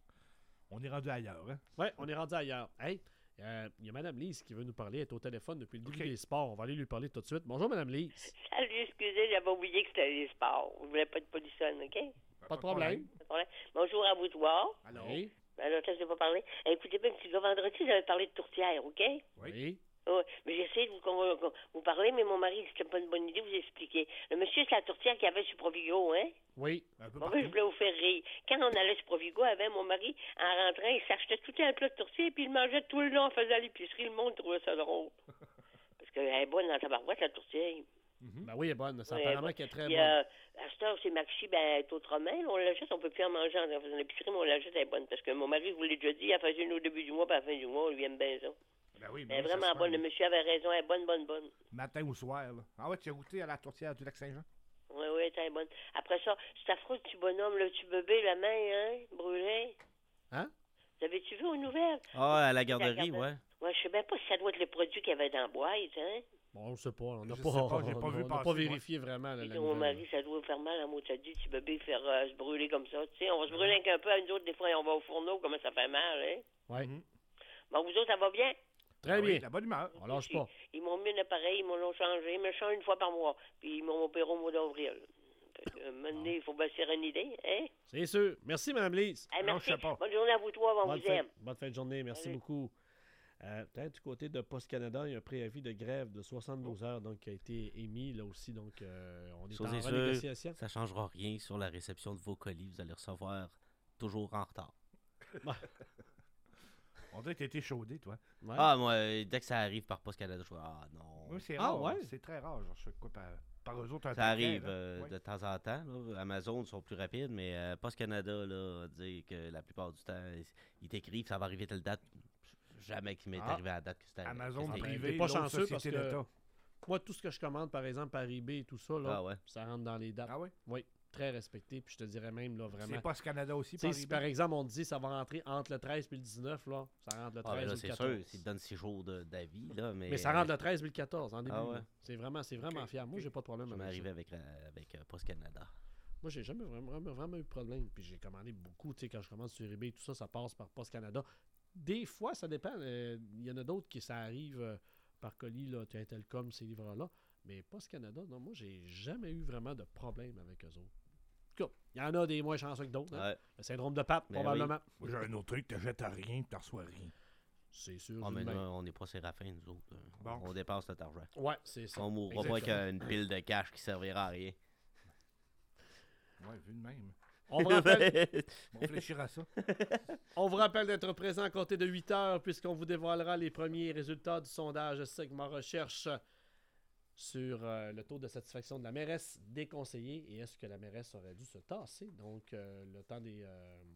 Speaker 7: On est rendu ailleurs, hein?
Speaker 4: Oui, on est rendu ailleurs. Hey, il y a Mme Lise qui veut nous parler. Elle est au téléphone depuis le début des sports. On va aller lui parler tout de suite. Bonjour, Mme Lise.
Speaker 8: Salut, excusez, j'avais oublié que c'était les sports. Vous voulez pas de polissonne, OK?
Speaker 4: Pas de problème.
Speaker 8: Pas de problème. Bonjour à vous trois.
Speaker 7: Allô?
Speaker 4: Oui.
Speaker 8: Alors, qu'est-ce que je vais pas parler? Écoutez bien, petit gars, vendredi, j'avais parlé de tourtière, OK?
Speaker 4: Oui.
Speaker 8: Oui, mais j'essaie de vous parler, mais mon mari dit que c'était pas une bonne idée de vous expliquer. Le monsieur, c'est la tourtière qu'il y avait sur Provigo, hein?
Speaker 4: Oui.
Speaker 8: Bon, je voulais vous faire rire. Quand on allait sur Provigo, avec mon mari, en rentrant, il s'achetait tout un plat de tourtière, puis il mangeait tout le long en faisant l'épicerie. Le monde trouvait ça drôle. Parce qu'elle est bonne dans ta barouette, la tourtière.
Speaker 4: Ben oui, elle est bonne. Ça apparemment qu'elle est très bonne.
Speaker 8: À cette heure, c'est Maxi, ben, elle est autrement. On l'achète, on peut plus en manger en faisant l'épicerie, mais on l'achète, elle est bonne. Parce que mon mari, je vous l'ai déjà dit, elle faisait une au début du mois, puis à la fin du mois, on lui aime bien ça.
Speaker 7: Ben oui,
Speaker 8: elle est vraiment bonne. Le monsieur avait raison, elle est bonne.
Speaker 7: Matin ou soir, là. Ah ouais, tu as goûté à la tourtière du Lac-Saint-Jean?
Speaker 8: Oui, elle est bonne. Après ça, c'est affreux, le petit bonhomme, le petit bébé, la main, hein, brûlée.
Speaker 4: Hein?
Speaker 8: Vous avez-tu vu aux nouvelles?
Speaker 5: Ah, à la garderie, ouais.
Speaker 8: Ouais, je sais même pas si ça doit être le produit qu'il y avait dans la boîte, hein?
Speaker 4: Bon, on ne sait pas. On n'a
Speaker 7: pas
Speaker 4: vérifié vraiment.
Speaker 8: Là, mon mari, ça doit faire mal à moi. Ça dit, petit bébé, faire se brûler comme ça. Tu sais, on va se brûler un peu. À nous autres, des fois, on va au fourneau, comment ça fait mal, hein?
Speaker 4: Oui.
Speaker 8: Bon, vous autres, ça va bien?
Speaker 4: Très bien.
Speaker 7: Oui, la bonne humeur.
Speaker 4: On lâche pas.
Speaker 8: Ils m'ont mis un appareil, ils m'ont changé. Ils me changent une fois par mois. Puis ils m'ont opéré au mois d'avril. Maintenant, il faut bien se faire une idée, hein?
Speaker 4: C'est sûr. Merci, Mme Lise.
Speaker 8: Hey, merci. Bonne journée à vous trois. On vous aime.
Speaker 4: Bonne fin de journée. Merci beaucoup. Peut-être du côté de Post Canada, il y a un préavis de grève de 72 heures donc, qui a été émis là aussi. Donc, on est en renégociation.
Speaker 5: Ça ne changera rien sur la réception de vos colis. Vous allez recevoir toujours en retard.
Speaker 7: On dirait que tu as été chaudé, toi.
Speaker 5: Ouais. Ah, moi, dès que ça arrive par Post Canada, je vois, ah non.
Speaker 7: Oui, c'est rare. Ouais? C'est très rare. Genre, je sais quoi, par eux autres.
Speaker 5: Ça arrive de temps en temps. Là. Amazon sont plus rapides, mais Post Canada, là, dire que la plupart du temps, ils t'écrivent, ça va arriver telle date. Jamais qu'il m'est arrivé à la date que c'était
Speaker 7: Amazon privé,
Speaker 4: t'es pas chanceux parce que
Speaker 7: l'État.
Speaker 4: Moi, tout ce que je commande, par exemple, par eBay et tout ça, là, ça rentre dans les dates.
Speaker 7: Ah oui?
Speaker 4: Oui, très respecté. Puis je te dirais même, là, vraiment...
Speaker 7: C'est Post Canada aussi,
Speaker 4: par si par exemple, on te dit ça va rentrer entre le 13 et le 19, là, ça rentre le 13 et le 14.
Speaker 5: C'est sûr, s'ils te donnent 6 jours d'avis, là, mais...
Speaker 4: ça rentre le 13 et le 14, en début.
Speaker 5: Ouais.
Speaker 4: C'est vraiment fiable. Moi, j'ai pas de problème avec ça.
Speaker 5: Je m'arrivais avec Post Canada.
Speaker 4: Moi, j'ai jamais vraiment eu de problème. Puis j'ai commandé beaucoup, tu sais, quand je commande sur eBay, tout ça, ça passe par Post Canada. Des fois, ça dépend. Il y en a d'autres qui ça arrive par colis, là, tu as Telcom, ces livres-là. Mais Post Canada, non, moi, j'ai jamais eu vraiment de problème avec eux autres. En tout cas, il y en a des moins chanceux que d'autres. Hein? Le syndrome de Pat, probablement.
Speaker 7: Oui. Moi, j'ai un autre truc, tu n'achètes à rien, tu ne reçois rien.
Speaker 4: C'est sûr.
Speaker 5: Ah, mais là, on n'est pas Séraphin, nous autres.
Speaker 7: Bon.
Speaker 5: On dépasse notre argent.
Speaker 4: Ouais, c'est ça.
Speaker 5: On mourra pas avec une pile de cash qui servira à rien.
Speaker 7: Ouais, vu de même.
Speaker 4: On vous rappelle,
Speaker 7: On va réfléchir à ça.
Speaker 4: on vous rappelle d'être présent à compter de 8 heures puisqu'on vous dévoilera les premiers résultats du sondage segment recherche sur le taux de satisfaction de la mairesse des conseillers et est-ce que la mairesse aurait dû se tasser. Donc, le temps des...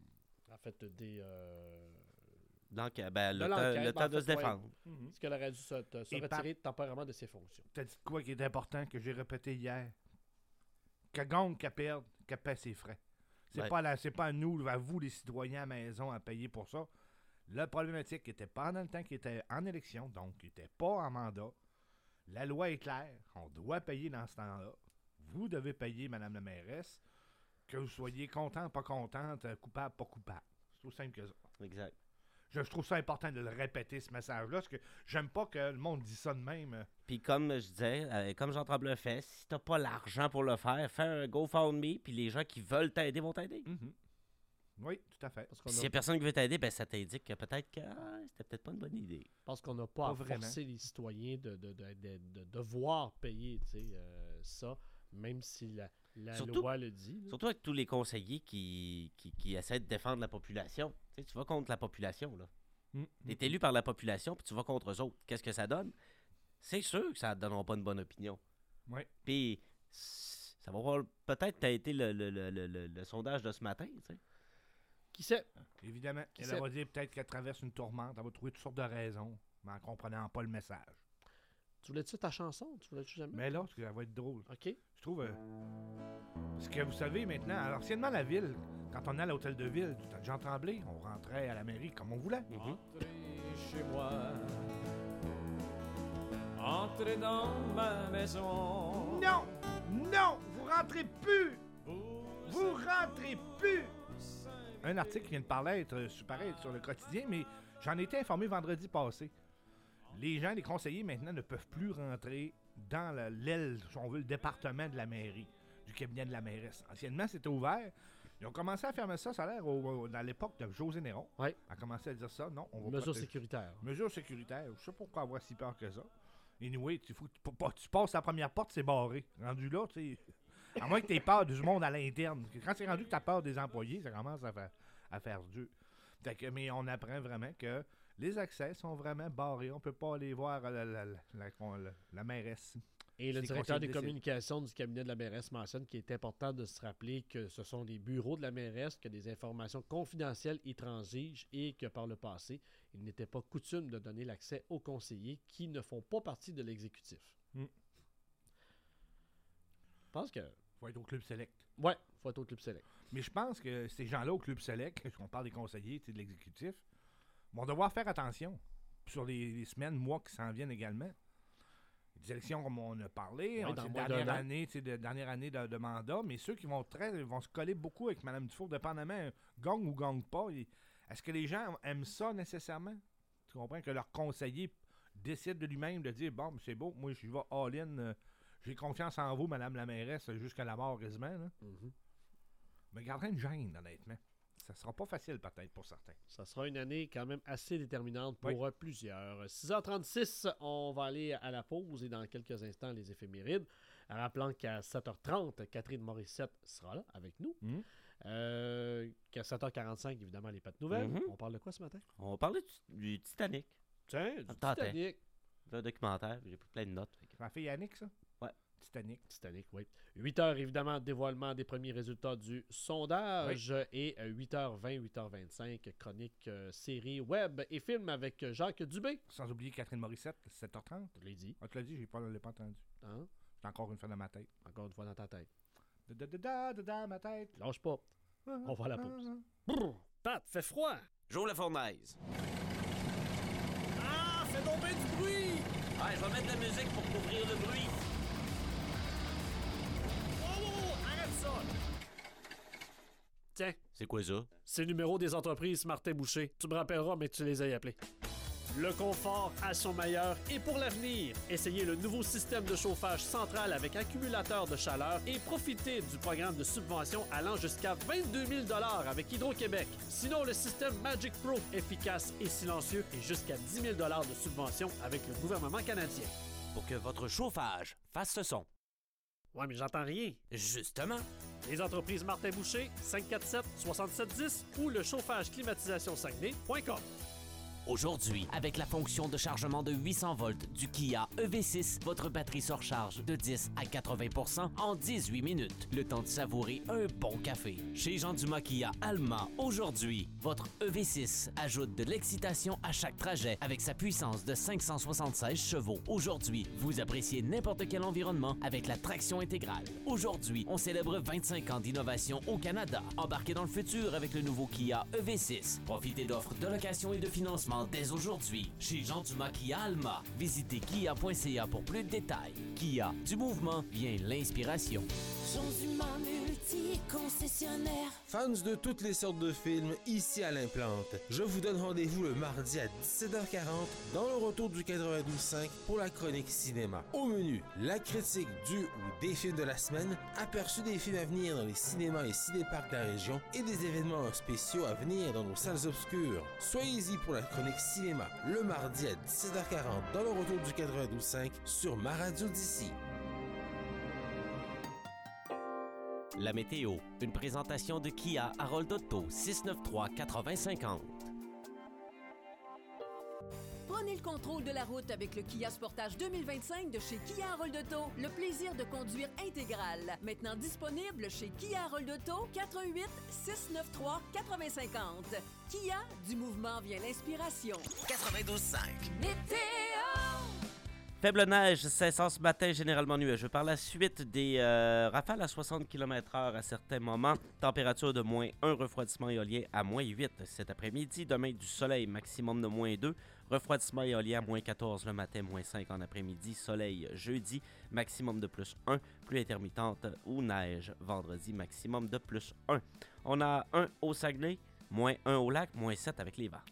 Speaker 5: Donc,
Speaker 4: de
Speaker 5: le
Speaker 4: l'enquête,
Speaker 5: temps de se défendre.
Speaker 4: Est-ce qu'elle aurait dû se retirer temporairement de ses fonctions?
Speaker 7: T'as dit quoi qui est important que j'ai répété hier? Qu'elle gagne, qu'elle perde, qu'elle paie ses frais. C'est pas à nous, à vous, les citoyens à la maison, à payer pour ça. La problématique n'était pas dans le temps qu'il était en élection, donc il n'était pas en mandat. La loi est claire. On doit payer dans ce temps-là. Vous devez payer, Madame la mairesse, que vous soyez contente, pas contente, coupable, pas coupable. C'est aussi simple que ça.
Speaker 5: Exact.
Speaker 7: Je trouve ça important de le répéter, ce message-là, parce que j'aime pas que le monde dise ça de même.
Speaker 5: Puis comme je disais, comme Jean Tremblay fait, si t'as pas l'argent pour le faire, fais un GoFundMe, puis les gens qui veulent t'aider vont t'aider.
Speaker 7: Oui, tout à fait.
Speaker 5: S'il y a personne qui veut t'aider, ben ça t'indique que peut-être que c'était peut-être pas une bonne idée.
Speaker 4: Parce qu'on n'a pas à
Speaker 7: vraiment.
Speaker 4: forcer les citoyens de devoir payer ça, même si la loi le dit.
Speaker 5: Surtout avec tous les conseillers qui essaient de défendre la population. Tu sais, tu vas contre la population, là. Tu es élu par la population, puis tu vas contre eux autres. Qu'est-ce que ça donne? C'est sûr que ça ne donnera pas une bonne opinion.
Speaker 7: Oui.
Speaker 5: Puis, ça va peut-être été le sondage de ce matin, tu sais.
Speaker 4: Qui sait?
Speaker 7: Évidemment. Elle va dire peut-être qu'elle traverse une tourmente. Elle va trouver toutes sortes de raisons, mais en comprenant pas le message.
Speaker 4: Tu voulais-tu ta chanson? Tu voulais-tu jamais?
Speaker 7: Mais là, parce que ça va être drôle.
Speaker 4: OK.
Speaker 7: Je trouve... parce que vous savez maintenant, alors, anciennement la ville, quand on est à l'hôtel de ville du temps de Jean Tremblay, on rentrait à la mairie comme on voulait.
Speaker 9: Entrez chez moi, entrez dans ma maison.
Speaker 7: Non! Non! Vous rentrez plus! Vous rentrez plus! Un article qui vient de paraître sur le quotidien, mais j'en ai été informé vendredi passé. Les gens, les conseillers maintenant ne peuvent plus rentrer dans l'aile, si on veut, le département de la mairie, du cabinet de la mairesse. Anciennement, c'était ouvert. Ils ont commencé à fermer ça, ça a l'air dans l'époque de José Néron.
Speaker 4: Oui.
Speaker 7: A commencé à dire ça. Non, on va
Speaker 4: Mesures sécuritaires.
Speaker 7: Mesures sécuritaires. Je sais pas pourquoi avoir si peur que ça. Anyway, tu passes la première porte, c'est barré. Rendu là, tu sais. À moins que tu aies peur du monde à l'interne. Quand c'est rendu que tu as peur des employés, ça commence à faire dur. Mais on apprend vraiment que les accès sont vraiment barrés. On ne peut pas aller voir la mairesse.
Speaker 4: Et le directeur des communications du cabinet de la mairesse mentionne qu'il est important de se rappeler que ce sont des bureaux de la mairesse, que des informations confidentielles y transigent et que par le passé, il n'était pas coutume de donner l'accès aux conseillers qui ne font pas partie de l'exécutif. Je pense que...
Speaker 7: Faut être au Club Select.
Speaker 4: Ouais, faut être au Club Select.
Speaker 7: Mais je pense que ces gens-là au Club Select, quand on parle des conseillers, de l'exécutif, vont devoir faire attention sur les semaines, mois qui s'en viennent également. Les élections, comme on a parlé,
Speaker 4: oui,
Speaker 7: dernière année de mandat, mais ceux qui vont se coller beaucoup avec Mme Dufour, dépendamment, gagne ou gagne pas. Est-ce que les gens aiment ça nécessairement? Tu comprends que leur conseiller décide de lui-même de dire, bon, c'est beau, moi, je vais all-in, j'ai confiance en vous, Madame la mairesse, jusqu'à la mort quasiment. Là. Mais garder une gêne, honnêtement. Ça sera pas facile, peut-être, pour certains.
Speaker 4: Ça sera une année quand même assez déterminante pour plusieurs. 6h36, on va aller à la pause et dans quelques instants, les éphémérides. Rappelant qu'à 7h30, Catherine Morissette sera là avec nous. Qu'à 7h45, évidemment, les pattes nouvelles. On parle de quoi ce matin?
Speaker 5: On va parler du Titanic.
Speaker 4: Tiens, du Titanic.
Speaker 5: Le documentaire, j'ai pris plein de notes.
Speaker 7: Ça a fait Yannick, ça?
Speaker 5: Ouais.
Speaker 7: Titanic,
Speaker 4: oui. 8h, évidemment, dévoilement des premiers résultats du sondage. Et 8h20, 8h25, chronique série web et film avec Jacques Dubé.
Speaker 7: Sans oublier Catherine Morissette, 7h30.
Speaker 4: Je l'ai dit.
Speaker 7: Ah, tu l'as dit, je l'ai pas entendu.
Speaker 4: Hein?
Speaker 7: C'est encore une fois dans ma tête.
Speaker 4: Encore une fois dans ta tête.
Speaker 7: Dans ma tête.
Speaker 4: Lâche pas. On va à la pause. Brrr, Pat, fait froid.
Speaker 1: J'ouvre la fournaise.
Speaker 9: Ah, fais donc bien du bruit!
Speaker 1: Ouais, je vais mettre de la musique pour couvrir le bruit.
Speaker 9: Arrête ça!
Speaker 4: Tiens.
Speaker 1: C'est quoi ça?
Speaker 4: C'est le numéro des entreprises Martin Boucher. Tu me rappelleras, mais tu les as appelés. Le confort à son meilleur et pour l'avenir. Essayez le nouveau système de chauffage central avec accumulateur de chaleur et profitez du programme de subvention allant jusqu'à 22 000 $ avec Hydro-Québec. Sinon, le système Magic Pro, efficace et silencieux, et jusqu'à 10 000 $ de subvention avec le gouvernement canadien.
Speaker 1: Pour que votre chauffage fasse ce son.
Speaker 4: Ouais, mais j'entends rien.
Speaker 1: Justement.
Speaker 4: Les entreprises Martin Boucher, 547-6710 ou le chauffage climatisation Saguenay.com.
Speaker 1: Aujourd'hui, avec la fonction de chargement de 800 volts du Kia EV6, votre batterie se recharge de 10 à 80% en 18 minutes. Le temps de savourer un bon café. Chez Jean Dumas Kia Alma, aujourd'hui, votre EV6 ajoute de l'excitation à chaque trajet avec sa puissance de 576 chevaux. Aujourd'hui, vous appréciez n'importe quel environnement avec la traction intégrale. Aujourd'hui, on célèbre 25 ans d'innovation au Canada. Embarquez dans le futur avec le nouveau Kia EV6. Profitez d'offres de location et de financement dès aujourd'hui. Chez Jean Dumas Kia Alma, visitez kia.ca pour plus de détails. Kia, du mouvement vient l'inspiration.
Speaker 10: Jean Dumas multi-concessionnaire.
Speaker 11: Fans de toutes les sortes de films, ici à l'Implante, je vous donne rendez-vous le mardi à 17h40 dans le retour du 92.5 pour la chronique cinéma. Au menu, la critique du ou des films de la semaine, aperçu des films à venir dans les cinémas et cinéparcs de la région et des événements spéciaux à venir dans nos salles obscures. Soyez-y pour la chronique cinéma le mardi à 17h40 dans le retour du 92.5 sur ma radio d'ici.
Speaker 1: La météo, une présentation de Kia Harold Otto, 693-8050.
Speaker 10: Prenez le contrôle de la route avec le Kia Sportage 2025 de chez Kia Harold Auto. Le plaisir de conduire intégral. Maintenant disponible chez Kia Harold Auto, 418-693-8050. Kia, du mouvement vient l'inspiration.
Speaker 1: 92.5.
Speaker 10: Météo!
Speaker 5: Faible neige, cessant ce matin, généralement nuageux. Par la suite, des rafales à 60 km/h à certains moments. Température de -1, refroidissement éolien à -8 cet après-midi. Demain, du soleil, maximum de -2. Refroidissement éolien à -14 le matin, -5 en après-midi. Soleil jeudi, maximum de +1. Pluie intermittente ou neige vendredi, maximum de +1. On a 1 au Saguenay, -1 au lac, -7 avec les vents.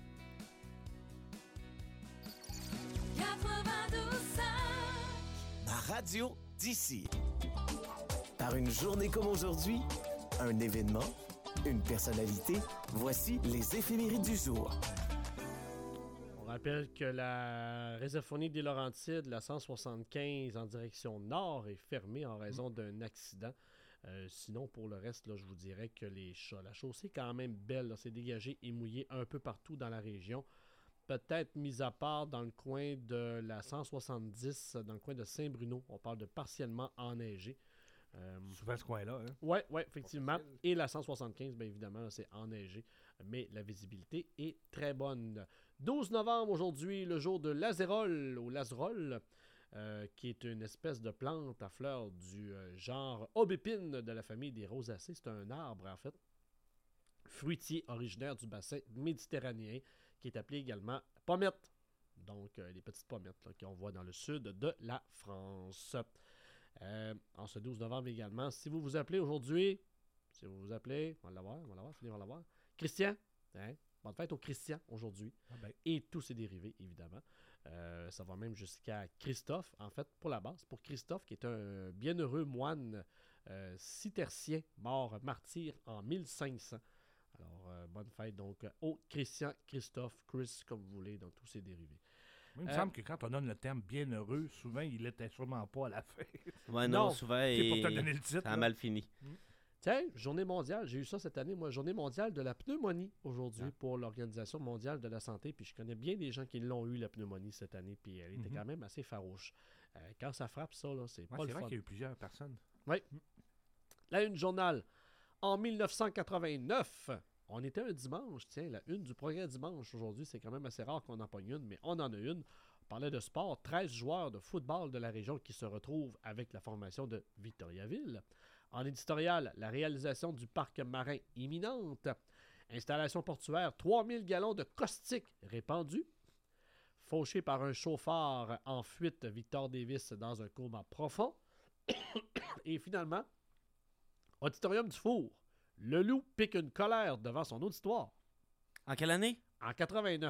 Speaker 2: Ma radio d'ici. Par une journée comme aujourd'hui, un événement, une personnalité, voici les éphémérides du jour.
Speaker 4: On rappelle que la réserphonie des Laurentides, la 175 en direction nord, est fermée en raison d'un accident. Sinon, pour le reste, là, je vous dirais que la chaussée est quand même belle. C'est dégagé et mouillé un peu partout dans la région. Peut-être mis à part dans le coin de la 170, dans le coin de Saint-Bruno. On parle de partiellement enneigé.
Speaker 7: Souvent ce coin-là. Hein?
Speaker 4: Oui, effectivement. Et la 175, bien évidemment, là, c'est enneigé. Mais la visibilité est très bonne. 12 novembre aujourd'hui, le jour de l'azérole ou l'azerole, qui est une espèce de plante à fleurs du genre aubépine de la famille des rosacées. C'est un arbre, en fait, fruitier originaire du bassin méditerranéen, qui est appelé également pommette. Donc, les petites pommettes là, qu'on voit dans le sud de la France. En ce 12 novembre également, si vous vous appelez aujourd'hui, on va l'avoir. Christian, hein? Bonne fête au Christian aujourd'hui. Ah ben. Et tous ses dérivés, évidemment. Ça va même jusqu'à Christophe, en fait, pour la base. Pour Christophe, qui est un bienheureux moine cistercien, mort martyr en 1500. Alors, bonne fête donc au Christian, Christophe, Chris, comme vous voulez, dans tous ses dérivés.
Speaker 7: Il me semble que quand on donne le terme bienheureux, souvent, il n'était sûrement pas à la fin.
Speaker 5: Ouais, non, souvent,
Speaker 7: c'est pour te donner le titre.
Speaker 5: Ça a mal fini.
Speaker 4: Tiens, journée mondiale, j'ai eu ça cette année, moi, journée mondiale de la pneumonie aujourd'hui pour l'Organisation mondiale de la santé. Puis je connais bien des gens qui l'ont eu, la pneumonie, cette année. Puis elle était quand même assez farouche. Quand ça frappe, ça, là, c'est pas le fun.
Speaker 7: C'est vrai qu'il y a eu plusieurs personnes.
Speaker 4: Oui. La une journal. En 1989, on était un dimanche, tiens, la une du Progrès dimanche aujourd'hui, c'est quand même assez rare qu'on en pogne une, mais on en a une. On parlait de sport, 13 joueurs de football de la région qui se retrouvent avec la formation de Victoriaville. En éditorial, la réalisation du parc marin imminente. Installation portuaire, 3000 gallons de caustique répandus. Fauché par un chauffeur en fuite, Victor Davis dans un coma profond. Et finalement, auditorium du Four. Le loup pique une colère devant son auditoire.
Speaker 5: En quelle année?
Speaker 4: En 89.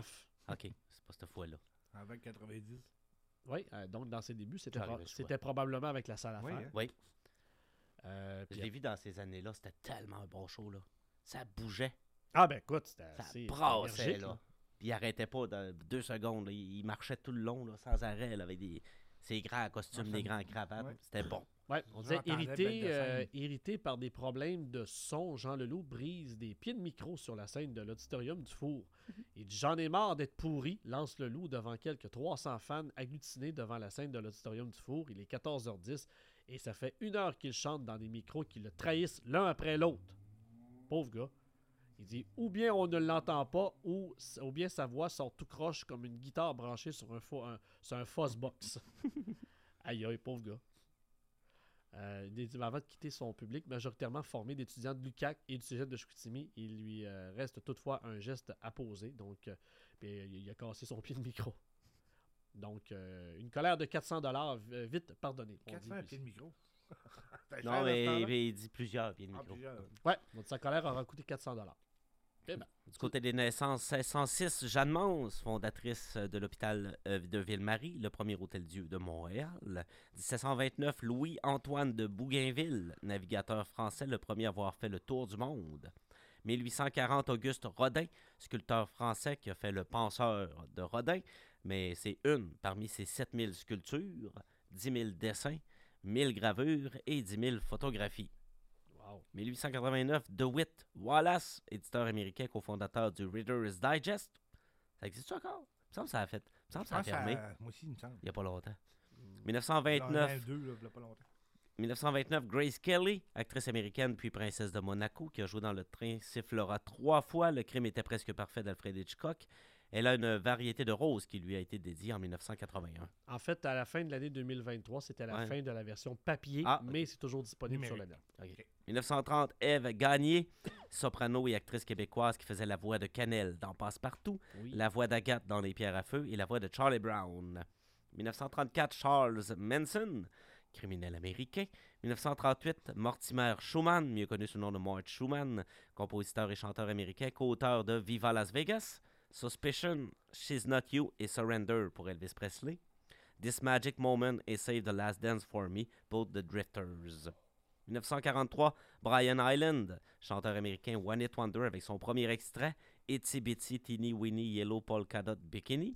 Speaker 5: OK, c'est pas cette fois-là.
Speaker 7: Avant 90.
Speaker 4: Oui, donc dans ses débuts, c'était probablement avec la salle à faire.
Speaker 5: Hein? Oui. Je l'ai vu dans ces années-là, c'était tellement un bon show, là. Ça bougeait.
Speaker 4: Ah ben écoute, c'était
Speaker 5: assez brassait, là. Puis il arrêtait pas dans 2 secondes. Là. Il marchait tout le long, là, sans arrêt, là, avec ses grands costumes, des grands cravates. Ouais. C'était bon.
Speaker 4: Ouais, on disait irrité par des problèmes de son, Jean Leloup brise des pieds de micro sur la scène de l'Auditorium du Four. Il dit « J'en ai marre d'être pourri », lance Leloup devant quelques 300 fans agglutinés devant la scène de l'Auditorium du Four. Il est 14h10 et ça fait 1 heure qu'il chante dans des micros qui le trahissent l'un après l'autre. Pauvre gars. Il dit « Ou bien on ne l'entend pas, ou bien sa voix sort tout croche comme une guitare branchée sur un Fuzzbox. » Aïe aïe, pauvre gars. Avant de quitter son public majoritairement formé d'étudiants de l'UQAC et du cégep de Chicoutimi, il lui reste toutefois un geste à poser. Donc, il a cassé son pied de micro. Donc, une colère de 400$, vite pardonnée.
Speaker 7: 400 pieds de micro?
Speaker 5: Non, mais il dit plusieurs pieds de micro.
Speaker 4: Ouais, donc sa colère aura coûté 400$.
Speaker 5: Du côté des naissances, 1606, Jeanne Mance, fondatrice de l'hôpital de Ville-Marie, le premier hôtel-dieu de Montréal. 1729, Louis-Antoine de Bougainville, navigateur français, le premier à avoir fait le tour du monde. 1840, Auguste Rodin, sculpteur français qui a fait le penseur de Rodin, mais c'est une parmi ses 7000 sculptures, 10 000 dessins, 1000 gravures et 10 000 photographies. 1889, DeWitt Wallace, éditeur américain, cofondateur du Reader's Digest. Ça existe encore? Il me semble que ça a fait. Il me semble que ça a fermé.
Speaker 7: Moi aussi, il me semble.
Speaker 5: Il n'y a pas longtemps. 1929, Grace Kelly, actrice américaine puis princesse de Monaco, qui a joué dans Le Train sifflera 3 fois. Le crime était presque parfait d'Alfred Hitchcock. Elle a une variété de roses qui lui a été dédiée en 1981.
Speaker 4: En fait, à la fin de l'année 2023, c'était la fin de la version papier, mais c'est toujours disponible sur le net.
Speaker 5: Okay. 1930, Ève Gagné, soprano et actrice québécoise qui faisait la voix de Cannelle dans Passe-Partout, la voix d'Agathe dans Les Pierres à feu et la voix de Charlie Brown. 1934, Charles Manson, criminel américain. 1938, Mortimer Schumann, mieux connu sous le nom de Mort Schumann, compositeur et chanteur américain, co-auteur de Viva Las Vegas, Suspicion, She's Not You et Surrender pour Elvis Presley. This Magic Moment et Save the Last Dance for Me pour The Drifters. 1943, Brian Hyland, chanteur américain One Hit Wonder avec son premier extrait, Itsy Bitsy Teeny Weeny Yellow Polka Dot Bikini.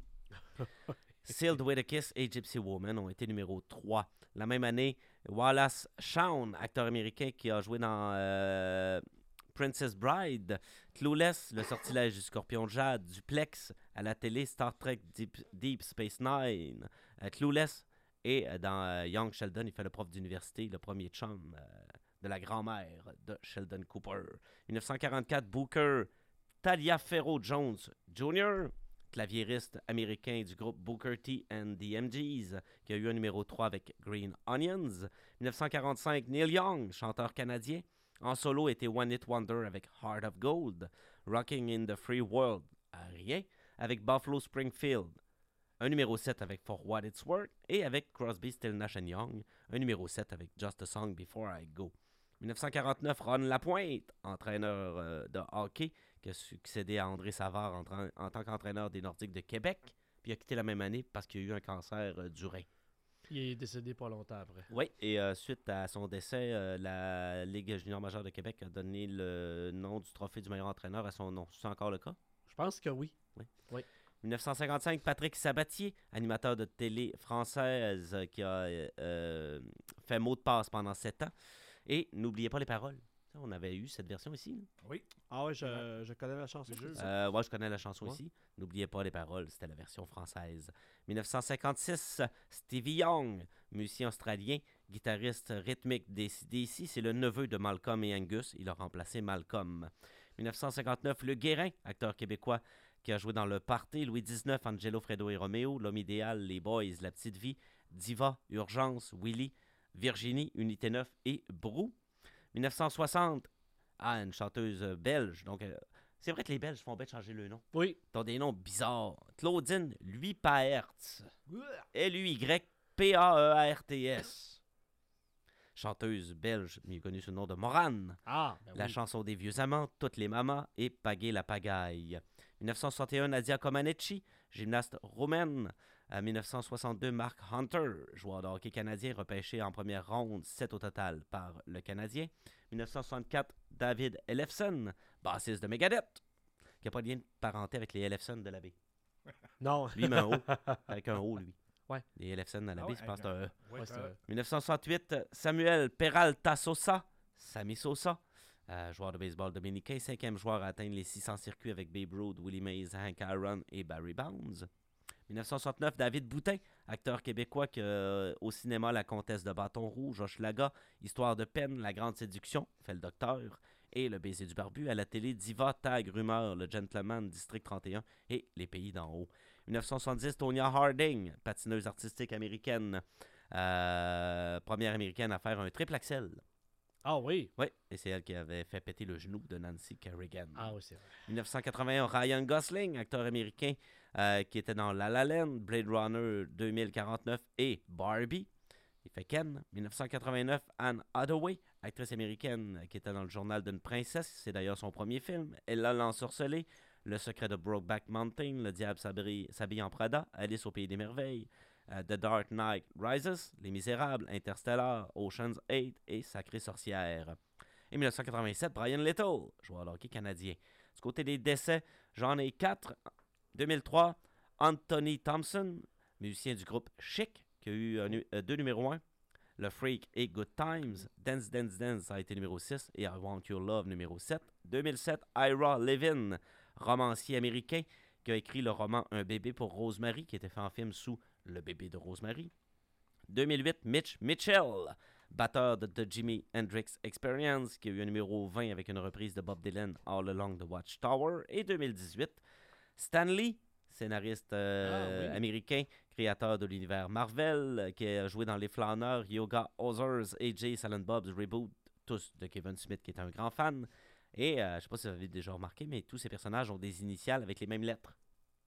Speaker 5: Sealed with a Kiss et Gypsy Woman ont été numéro 3. La même année, Wallace Shawn, acteur américain qui a joué dans Princess Bride, Clueless, Le Sortilège du Scorpion de Jade, Duplex, à la télé, Star Trek Deep Space Nine, Clueless, et dans Young Sheldon, il fait le prof d'université, le premier chum de la grand-mère de Sheldon Cooper. 1944, Booker Taliaferro-Jones Jr., claviériste américain du groupe Booker T and the MGs, qui a eu un numéro 3 avec Green Onions. 1945, Neil Young, chanteur canadien. En solo était One Hit Wonder avec Heart of Gold, Rocking in the Free World, rien, avec Buffalo Springfield, un numéro 7 avec For What It's Worth, et avec Crosby, Still Nash & Young, un numéro 7 avec Just a Song Before I Go. 1949, Ron Lapointe, entraîneur de hockey, qui a succédé à André Savard en tant qu'entraîneur des Nordiques de Québec, puis il a quitté la même année parce qu'il y a eu un cancer du rein.
Speaker 4: Il est décédé pas longtemps après.
Speaker 5: Oui, et suite à son décès, la Ligue junior majeure de Québec a donné le nom du trophée du meilleur entraîneur à son nom. C'est encore le cas?
Speaker 4: Je pense que oui.
Speaker 5: Oui. 1955, Patrick Sabatier, animateur de télé française qui a fait mot de passe pendant 7 ans. Et n'oubliez pas les paroles. On avait eu cette version ici. Là.
Speaker 7: Oui.
Speaker 4: Ah oui, je connais la chanson.
Speaker 5: Je connais la chanson ici. N'oubliez pas les paroles, c'était la version française. 1956, Stevie Young, musicien australien, guitariste rythmique des AC/DC, c'est le neveu de Malcolm et Angus. Il a remplacé Malcolm. 1959, Luc Guérin, acteur québécois qui a joué dans Le Party, Louis XIX, Angelo, Fredo et Roméo, L'Homme idéal, Les Boys, La Petite Vie, Diva, Urgence, Willy, Virginie, Unité 9 et Brou. 1960, une chanteuse belge. Donc, c'est vrai que les Belges font bien de changer le nom.
Speaker 4: Oui.
Speaker 5: Ils ont des noms bizarres. Claudine Luypaerts. Luypaerts. Chanteuse belge, mieux connue sous le nom de Morane.
Speaker 4: La
Speaker 5: chanson des vieux amants, Toutes les mamas et Pagaie la pagaille. 1961, Nadia Comaneci, gymnaste roumaine. 1962, Mark Hunter, joueur de hockey canadien, repêché en première ronde, 7 au total par le Canadien. 1964, David Ellefson, bassiste de Megadeth, qui n'a pas de lien de parenté avec les Ellefson de la baie.
Speaker 4: Non.
Speaker 5: Lui, mais un O, avec un O, lui.
Speaker 4: Ouais.
Speaker 5: Les Ellefson de la baie, je pense que c'est un E.
Speaker 7: Ouais, c'est un...
Speaker 5: 1968, Samuel Peralta Sosa, Sammy Sosa, joueur de baseball dominicain, 5e joueur à atteindre les 600 circuits avec Babe Ruth, Willie Mays, Hank Aaron et Barry Bonds. 1969, David Boutin, acteur québécois qui au cinéma La Comtesse de Bâton Rouge, Hochelaga, Histoire de peine, La Grande Séduction, fait le docteur, et Le Baiser du Barbu, à la télé, Diva, Tag, Rumeur, Le Gentleman, District 31 et Les Pays d'en haut. 1970, Tonya Harding, patineuse artistique américaine, première américaine à faire un triple axel.
Speaker 4: Ah oui?
Speaker 5: Oui, et c'est elle qui avait fait péter le genou de Nancy Kerrigan.
Speaker 4: Ah oui, c'est vrai.
Speaker 5: 1981, Ryan Gosling, acteur américain qui était dans La La Land, Blade Runner 2049 et Barbie. Il fait Ken. 1989, Anne Hathaway, actrice américaine qui était dans Le Journal d'une princesse. C'est d'ailleurs son premier film. Ella l'ensorcelée, Le secret de Brokeback Mountain, Le diable s'habille en Prada, Alice au pays des merveilles, The Dark Knight Rises, Les Misérables, Interstellar, Ocean's 8 et Sacrée sorcière. Et 1987, Brian Little, joueur de hockey canadien. Du côté des décès, j'en ai 4. 2003, Anthony Thompson, musicien du groupe Chic, qui a eu 2 numéros 1. Le Freak et Good Times. Dance, Dance, Dance a été numéro 6 et I Want Your Love numéro 7. 2007, Ira Levin, romancier américain, qui a écrit le roman Un bébé pour Rosemary, qui était fait en film sous Le bébé de Rosemary. 2008, Mitch Mitchell, batteur de The Jimi Hendrix Experience, qui a eu un numéro 20 avec une reprise de Bob Dylan, All Along the Watchtower. Et 2018, Stan Lee, scénariste américain, créateur de l'univers Marvel, qui a joué dans Les Flâneurs, Yoga Others et Jay Silent Bob's Reboot, tous de Kevin Smith, qui est un grand fan. Et je ne sais pas si vous avez déjà remarqué, mais tous ces personnages ont des initiales avec les mêmes lettres.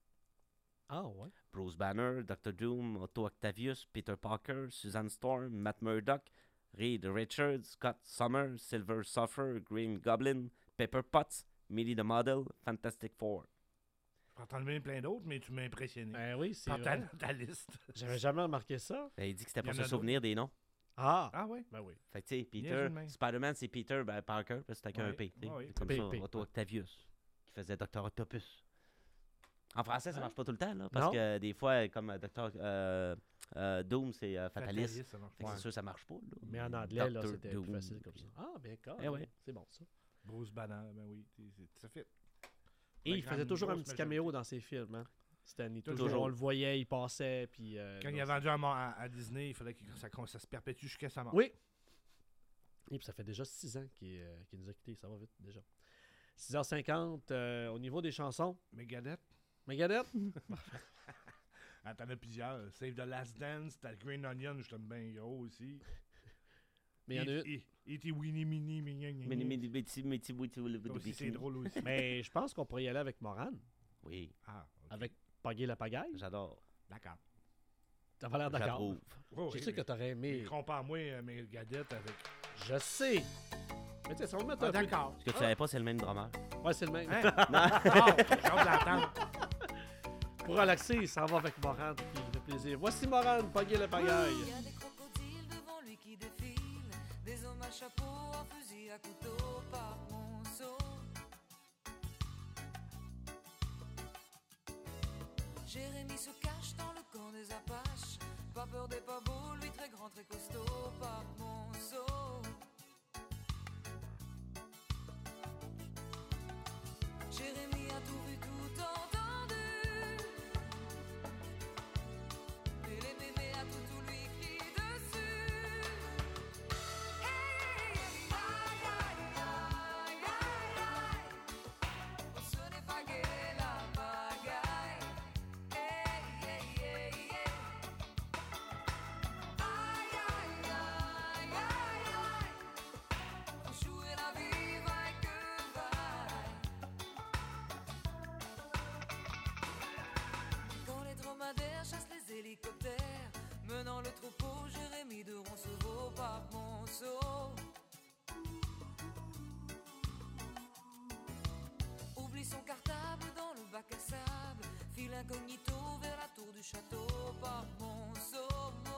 Speaker 4: Ah ouais?
Speaker 5: Bruce Banner, Dr. Doom, Otto Octavius, Peter Parker, Susan Storm, Matt Murdock, Reed Richards, Scott Summers, Silver Surfer, Green Goblin, Pepper Potts, Millie the Model, Fantastic Four.
Speaker 7: Je peux t'en donner plein d'autres, mais tu m'as impressionné.
Speaker 4: Oui, c'est
Speaker 7: par
Speaker 4: vrai.
Speaker 7: ta liste.
Speaker 4: J'avais jamais remarqué ça.
Speaker 5: Il dit que c'était pour se souvenir des noms.
Speaker 7: Ah oui?
Speaker 4: Ben oui.
Speaker 5: Fait que tu sais, Peter, Spider-Man, c'est Peter Parker, parce que c'était avec un P. Comme ça, Otto Octavius, qui faisait Dr. Octopus. En français, ça marche pas tout le temps, là, parce que des fois, comme Dr. Doom, c'est Fatalist. C'est sûr, ça marche pas. Là.
Speaker 4: Mais en anglais, là, c'était plus facile comme ça. Ah, bien d'accord. C'est bon, ça.
Speaker 7: Bruce Banner, ben oui, ça fait.
Speaker 4: Et il faisait toujours un petit caméo dans ses films, hein. Stanley. Toujours. On le voyait, il passait, puis...
Speaker 7: Quand il a vendu à Disney, il fallait que ça se perpétue jusqu'à sa mort.
Speaker 4: Oui. Et puis ça fait déjà 6 ans qu'il nous a quittés. Ça va vite, déjà. 6h50, au niveau des chansons.
Speaker 7: Megadeth. Ah, t'en as plusieurs. Save the Last Dance, t'as Green Onion, je t'aime bien gros aussi.
Speaker 4: Mais il y en a une.
Speaker 7: E.T. Winnie Mini. C'est drôle aussi.
Speaker 4: Mais je pense qu'on pourrait y aller avec Morane.
Speaker 5: Oui.
Speaker 7: Ah, okay.
Speaker 4: Avec Pagay la Pagaille.
Speaker 5: J'adore.
Speaker 7: D'accord.
Speaker 4: T'as pas l'air d'accord. Je sais que t'aurais aimé.
Speaker 7: Compare-moi Megadeth avec.
Speaker 4: Je sais. Mais tu sais, ça va mettre un peu.
Speaker 7: D'accord.
Speaker 5: Ce que tu savais pas, c'est le même drummer.
Speaker 4: Ouais, c'est le même.
Speaker 7: Hein? J'ai hâte d'entendre.
Speaker 4: Pour relaxer, il s'en va avec Morane, qui lui fait plaisir. Voici Morane, Pagay la Pagaille.
Speaker 12: Il y a des crocodiles devant lui qui défilent, des hommes à chapeau, un fusil à couteau par monceau. Jérémy se cache dans le camp des Apaches, pas peur des pavots, lui très grand, très costaud par monceau. Jérémy a tout vu, tout entendu. Et les mémés à tout lui crient dessus. Hey, aïe, aïe, aïe, aïe, aïe. Oh, ce n'est pas gai la pagaille. Hey, hey, hey, hey. Aïe, aïe, aïe, aïe, aïe. Faut jouer la vie, vaille que vaille. Quand les dromadaires chassent les hélicoptères, menant le troupeau, Jérémy de Roncevaux par Monceau. Oublie son cartable dans le bac à incognito vers la tour du château par Monceau.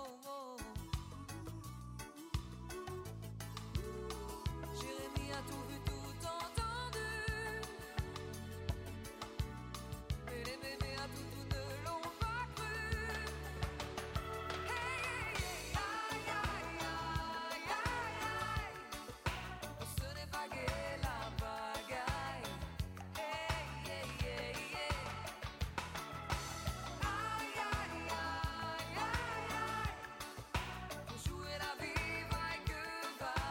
Speaker 12: Jérémie a tout vu, tout entendu. Mais les mémés à tout ne l'ont pas cru. Hey, hey, aïe, aïe, aïe, aïe, aïe. Ce n'est pas gai la pagaille. Hey, hey, hey, hey. Aïe, aïe, aïe, aïe, aïe. Pour jouer la vie, vaille que va.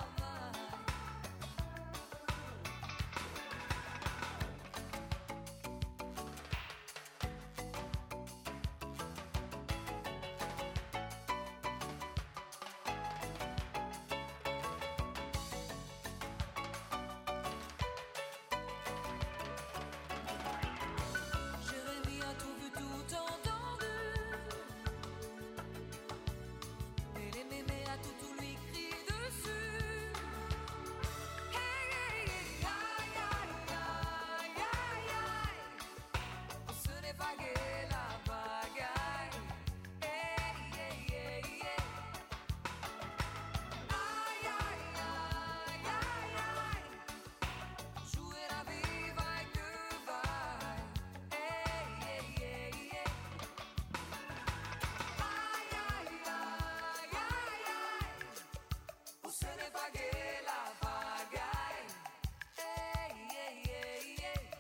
Speaker 12: Jérémie a tout vu, tout entendu. Et les mémés à tout lui crient dessus. Hey, hey, hey, aïe, aïe, aïe, aïe, aïe. Ce n'est pas gai la pagaille. Hey, hey, hey, hey. Aïe, aïe, aïe, aïe, aïe. Jouer la vie, vaille que vaille. Hey, hey, hey, hey. Aïe, aïe, aïe, aïe, aïe. Ce n'est pas gai la pagaille. Hey, hey, hey, hey.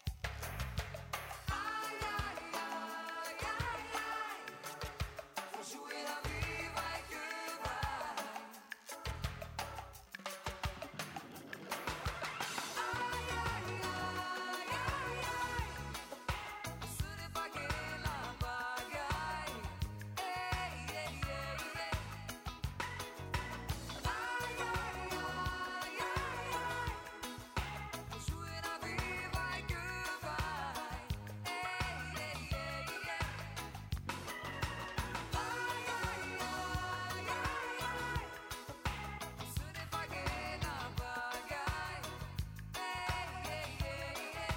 Speaker 12: Aïe, aïe, aïe, aïe, aïe. Jouer la vie, vaille que vaille. Aïe, aïe, aïe, aïe, aïe. Ce n'est pas gai la pagaille. Hey, hey, hey, hey. Aïe, aïe, aïe, aïe, aïe. Jouer la vie, vaille que vaille. Hey, hey, hey, hey. Aïe, aïe, aïe, aïe, aïe. Ce n'est pas gai la pagaille. Hey, hey, hey, hey.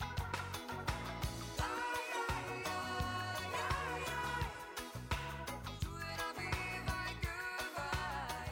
Speaker 12: Aïe, aïe, aïe, aïe, aïe. Jouer la vie, vaille que vaille.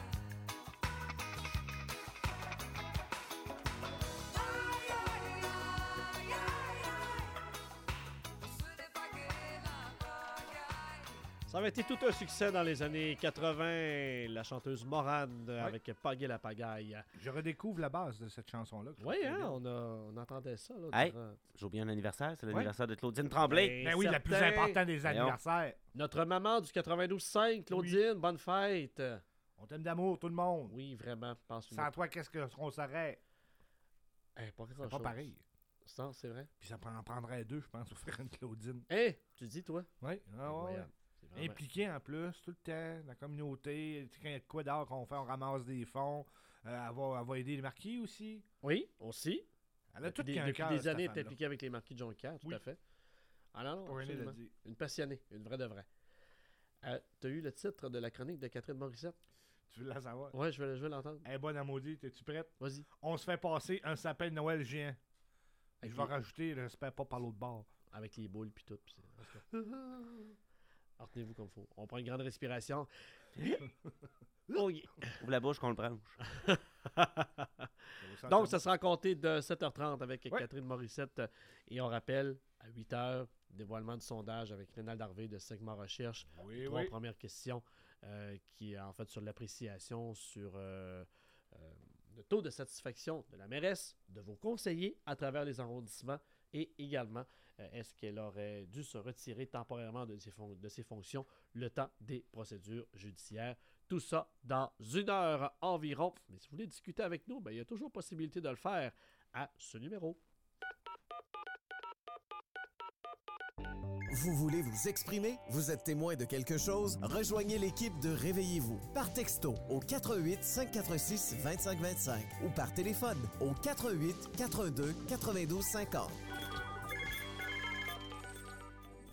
Speaker 12: Aïe, aïe, aïe, aïe, aïe. Ce n'est pas gai la pagaille.
Speaker 4: Ça avait été tout un succès dans les années 80, la chanteuse Morane avec Pagaille la pagaille.
Speaker 7: Je redécouvre la base de cette chanson-là. que je
Speaker 4: Oui,
Speaker 7: trouve
Speaker 4: hein,
Speaker 7: très bien.
Speaker 4: on entendait ça. Là,
Speaker 5: Hey,
Speaker 4: durant-
Speaker 5: j'ai oublié un anniversaire, c'est
Speaker 7: Ouais.
Speaker 5: l'anniversaire de Claudine Tremblay.
Speaker 7: Ben oui, la plus
Speaker 4: certain.
Speaker 7: importante des
Speaker 5: Voyons.
Speaker 7: anniversaires.
Speaker 4: Notre maman du 92.5, Claudine, bonne fête.
Speaker 7: On t'aime d'amour, tout le monde.
Speaker 4: Oui, vraiment, pense
Speaker 7: Sans toi, qu'est-ce qu'on serait?
Speaker 4: Pas
Speaker 7: C'est
Speaker 4: grand-chose.
Speaker 7: pas pareil.
Speaker 4: Non, c'est vrai.
Speaker 7: Puis ça en prendrait deux, je pense, pour faire une Claudine.
Speaker 4: Tu dis, toi?
Speaker 7: Oui,
Speaker 4: Incroyable. C'est vraiment-
Speaker 7: Impliqué en plus, tout le temps, la communauté. Tu sais, quand il y a de quoi d'art qu'on fait, on ramasse des fonds. Elle va aider les marquis aussi.
Speaker 4: Oui, aussi.
Speaker 7: Elle a tout
Speaker 4: Depuis
Speaker 7: qu'un cœur,
Speaker 4: des
Speaker 7: cette
Speaker 4: années, elle est
Speaker 7: femme-là.
Speaker 4: impliquée avec les marquis de Jonquière, tout
Speaker 7: Oui.
Speaker 4: à fait. Ah non, non,
Speaker 7: Pas rien de
Speaker 4: absolument.
Speaker 7: dire.
Speaker 4: Une passionnée, une vraie de vraie. Tu as eu le titre de la chronique de Catherine Morissette?
Speaker 7: Tu veux la savoir?
Speaker 4: Oui, je veux l'entendre.
Speaker 7: Elle est bonne à maudit, es-tu prête?
Speaker 4: Vas-y.
Speaker 7: On se fait passer un sapin de Noël géant.
Speaker 4: Avec
Speaker 7: Je vais
Speaker 4: les-
Speaker 7: rajouter, j'espère pas par l'autre bord.
Speaker 4: Avec les boules puis tout. Puis retenez-vous comme il faut. On prend une grande respiration. Oh yeah.
Speaker 5: Ouvre la bouche qu'on le branche.
Speaker 4: Donc, ça sera compté de 7h30 avec
Speaker 7: Ouais.
Speaker 4: Catherine Morissette. Et on rappelle, à 8h, dévoilement du sondage avec Rénald Harvey de Segment Recherche.
Speaker 7: Oui,
Speaker 4: Trois
Speaker 7: oui.
Speaker 4: premières questions qui est en fait sur l'appréciation sur le taux de satisfaction de la mairesse, de vos conseillers à travers les arrondissements et également est-ce qu'elle aurait dû se retirer temporairement de ses fonctions le temps des procédures judiciaires. Tout ça dans 1 heure environ. Mais si vous voulez discuter avec nous, ben, il y a toujours possibilité de le faire à ce numéro.
Speaker 2: Vous voulez vous exprimer? Vous êtes témoin de quelque chose? Rejoignez l'équipe de Réveillez-vous par texto au 88 546 2525 ou par téléphone au 88 412 92 50.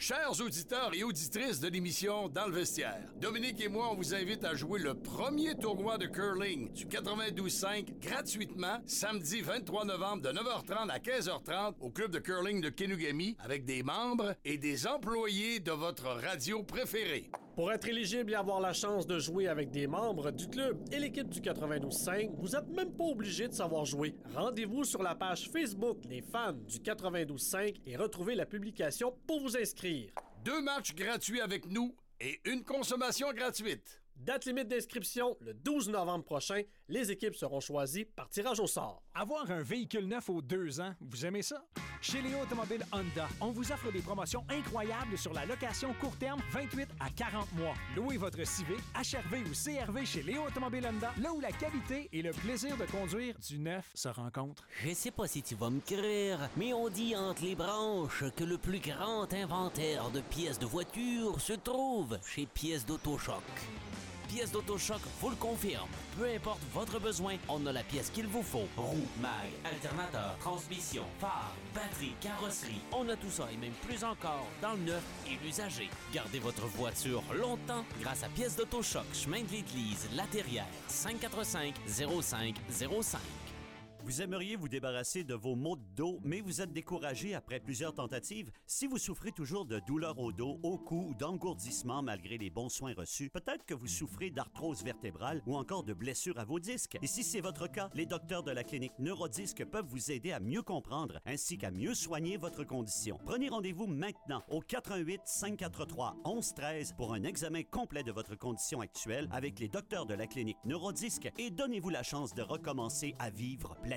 Speaker 13: Chers auditeurs et auditrices de l'émission Dans le vestiaire, Dominique et moi, on vous invite à jouer le premier tournoi de curling du 92.5 gratuitement samedi 23 novembre de 9h30 à 15h30 au club de curling de Kenugami avec des membres et des employés de votre radio préférée.
Speaker 4: Pour être éligible et avoir la chance de jouer avec des membres du club et l'équipe du 92.5, vous n'êtes même pas obligé de savoir jouer. Rendez-vous sur la page Facebook Les fans du 92.5 et retrouvez la publication pour vous inscrire.
Speaker 13: 2 matchs gratuits avec nous et une consommation gratuite.
Speaker 4: Date limite d'inscription, le 12 novembre prochain. Les équipes seront choisies par tirage au sort.
Speaker 6: Avoir un véhicule neuf aux 2 ans, vous aimez ça? Chez Léo Automobile Honda, on vous offre des promotions incroyables sur la location court terme 28 à 40 mois. Louez votre Civic, HRV ou CRV chez Léo Automobile Honda, là où la qualité et le plaisir de conduire du neuf se rencontrent.
Speaker 1: Je sais pas si tu vas me croire, mais on dit entre les branches que le plus grand inventaire de pièces de voiture se trouve chez Pièces d'Autochoc. Pièces d'Autochoc vous le confirme. Peu importe votre besoin, on a la pièce qu'il vous faut. Roue, mag, alternateur, transmission, phare, batterie, carrosserie. On a tout ça et même plus encore dans le neuf et l'usager. Gardez votre voiture longtemps grâce à Pièces d'Autochoc, chemin de l'Église, La Terrière, 545-0505.
Speaker 14: Vous aimeriez vous débarrasser de vos maux de dos, mais vous êtes découragé après plusieurs tentatives? Si vous souffrez toujours de douleurs au dos, au cou ou d'engourdissement malgré les bons soins reçus, peut-être que vous souffrez d'arthrose vertébrale ou encore de blessures à vos disques. Et si c'est votre cas, les docteurs de la clinique Neurodisc peuvent vous aider à mieux comprendre ainsi qu'à mieux soigner votre condition. Prenez rendez-vous maintenant au 88 543 1113 pour un examen complet de votre condition actuelle avec les docteurs de la clinique Neurodisc et donnez-vous la chance de recommencer à vivre pleinement.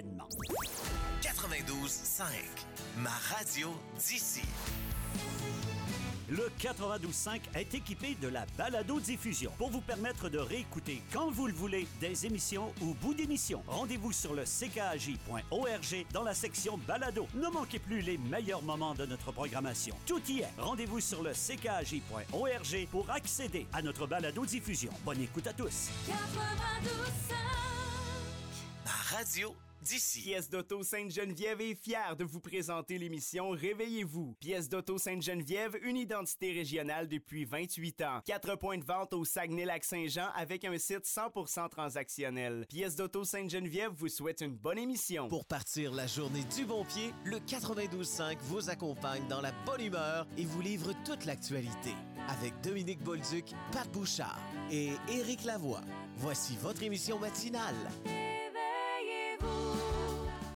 Speaker 2: 92.5, ma radio d'ici.
Speaker 14: Le 92.5 est équipé de la balado-diffusion pour vous permettre de réécouter quand vous le voulez des émissions ou bouts d'émissions. Rendez-vous sur le ckaj.org dans la section balado. Ne manquez plus les meilleurs moments de notre programmation. Tout y est. Rendez-vous sur le ckaj.org pour accéder à notre balado-diffusion. Bonne écoute à tous.
Speaker 12: 92.5
Speaker 2: Ma radio d'ici.
Speaker 3: Pièces d'Auto Sainte-Geneviève est fière de vous présenter l'émission Réveillez-vous. Pièces d'Auto Sainte-Geneviève, une identité régionale depuis 28 ans. 4 points de vente au Saguenay-Lac-Saint-Jean avec un site 100% transactionnel. Pièces d'Auto Sainte-Geneviève vous souhaite une bonne émission.
Speaker 2: Pour partir la journée du bon pied, le 92.5 vous accompagne dans la bonne humeur et vous livre toute l'actualité. Avec Dominique Bolduc, Pat Bouchard et Éric Lavoie. Voici votre émission matinale.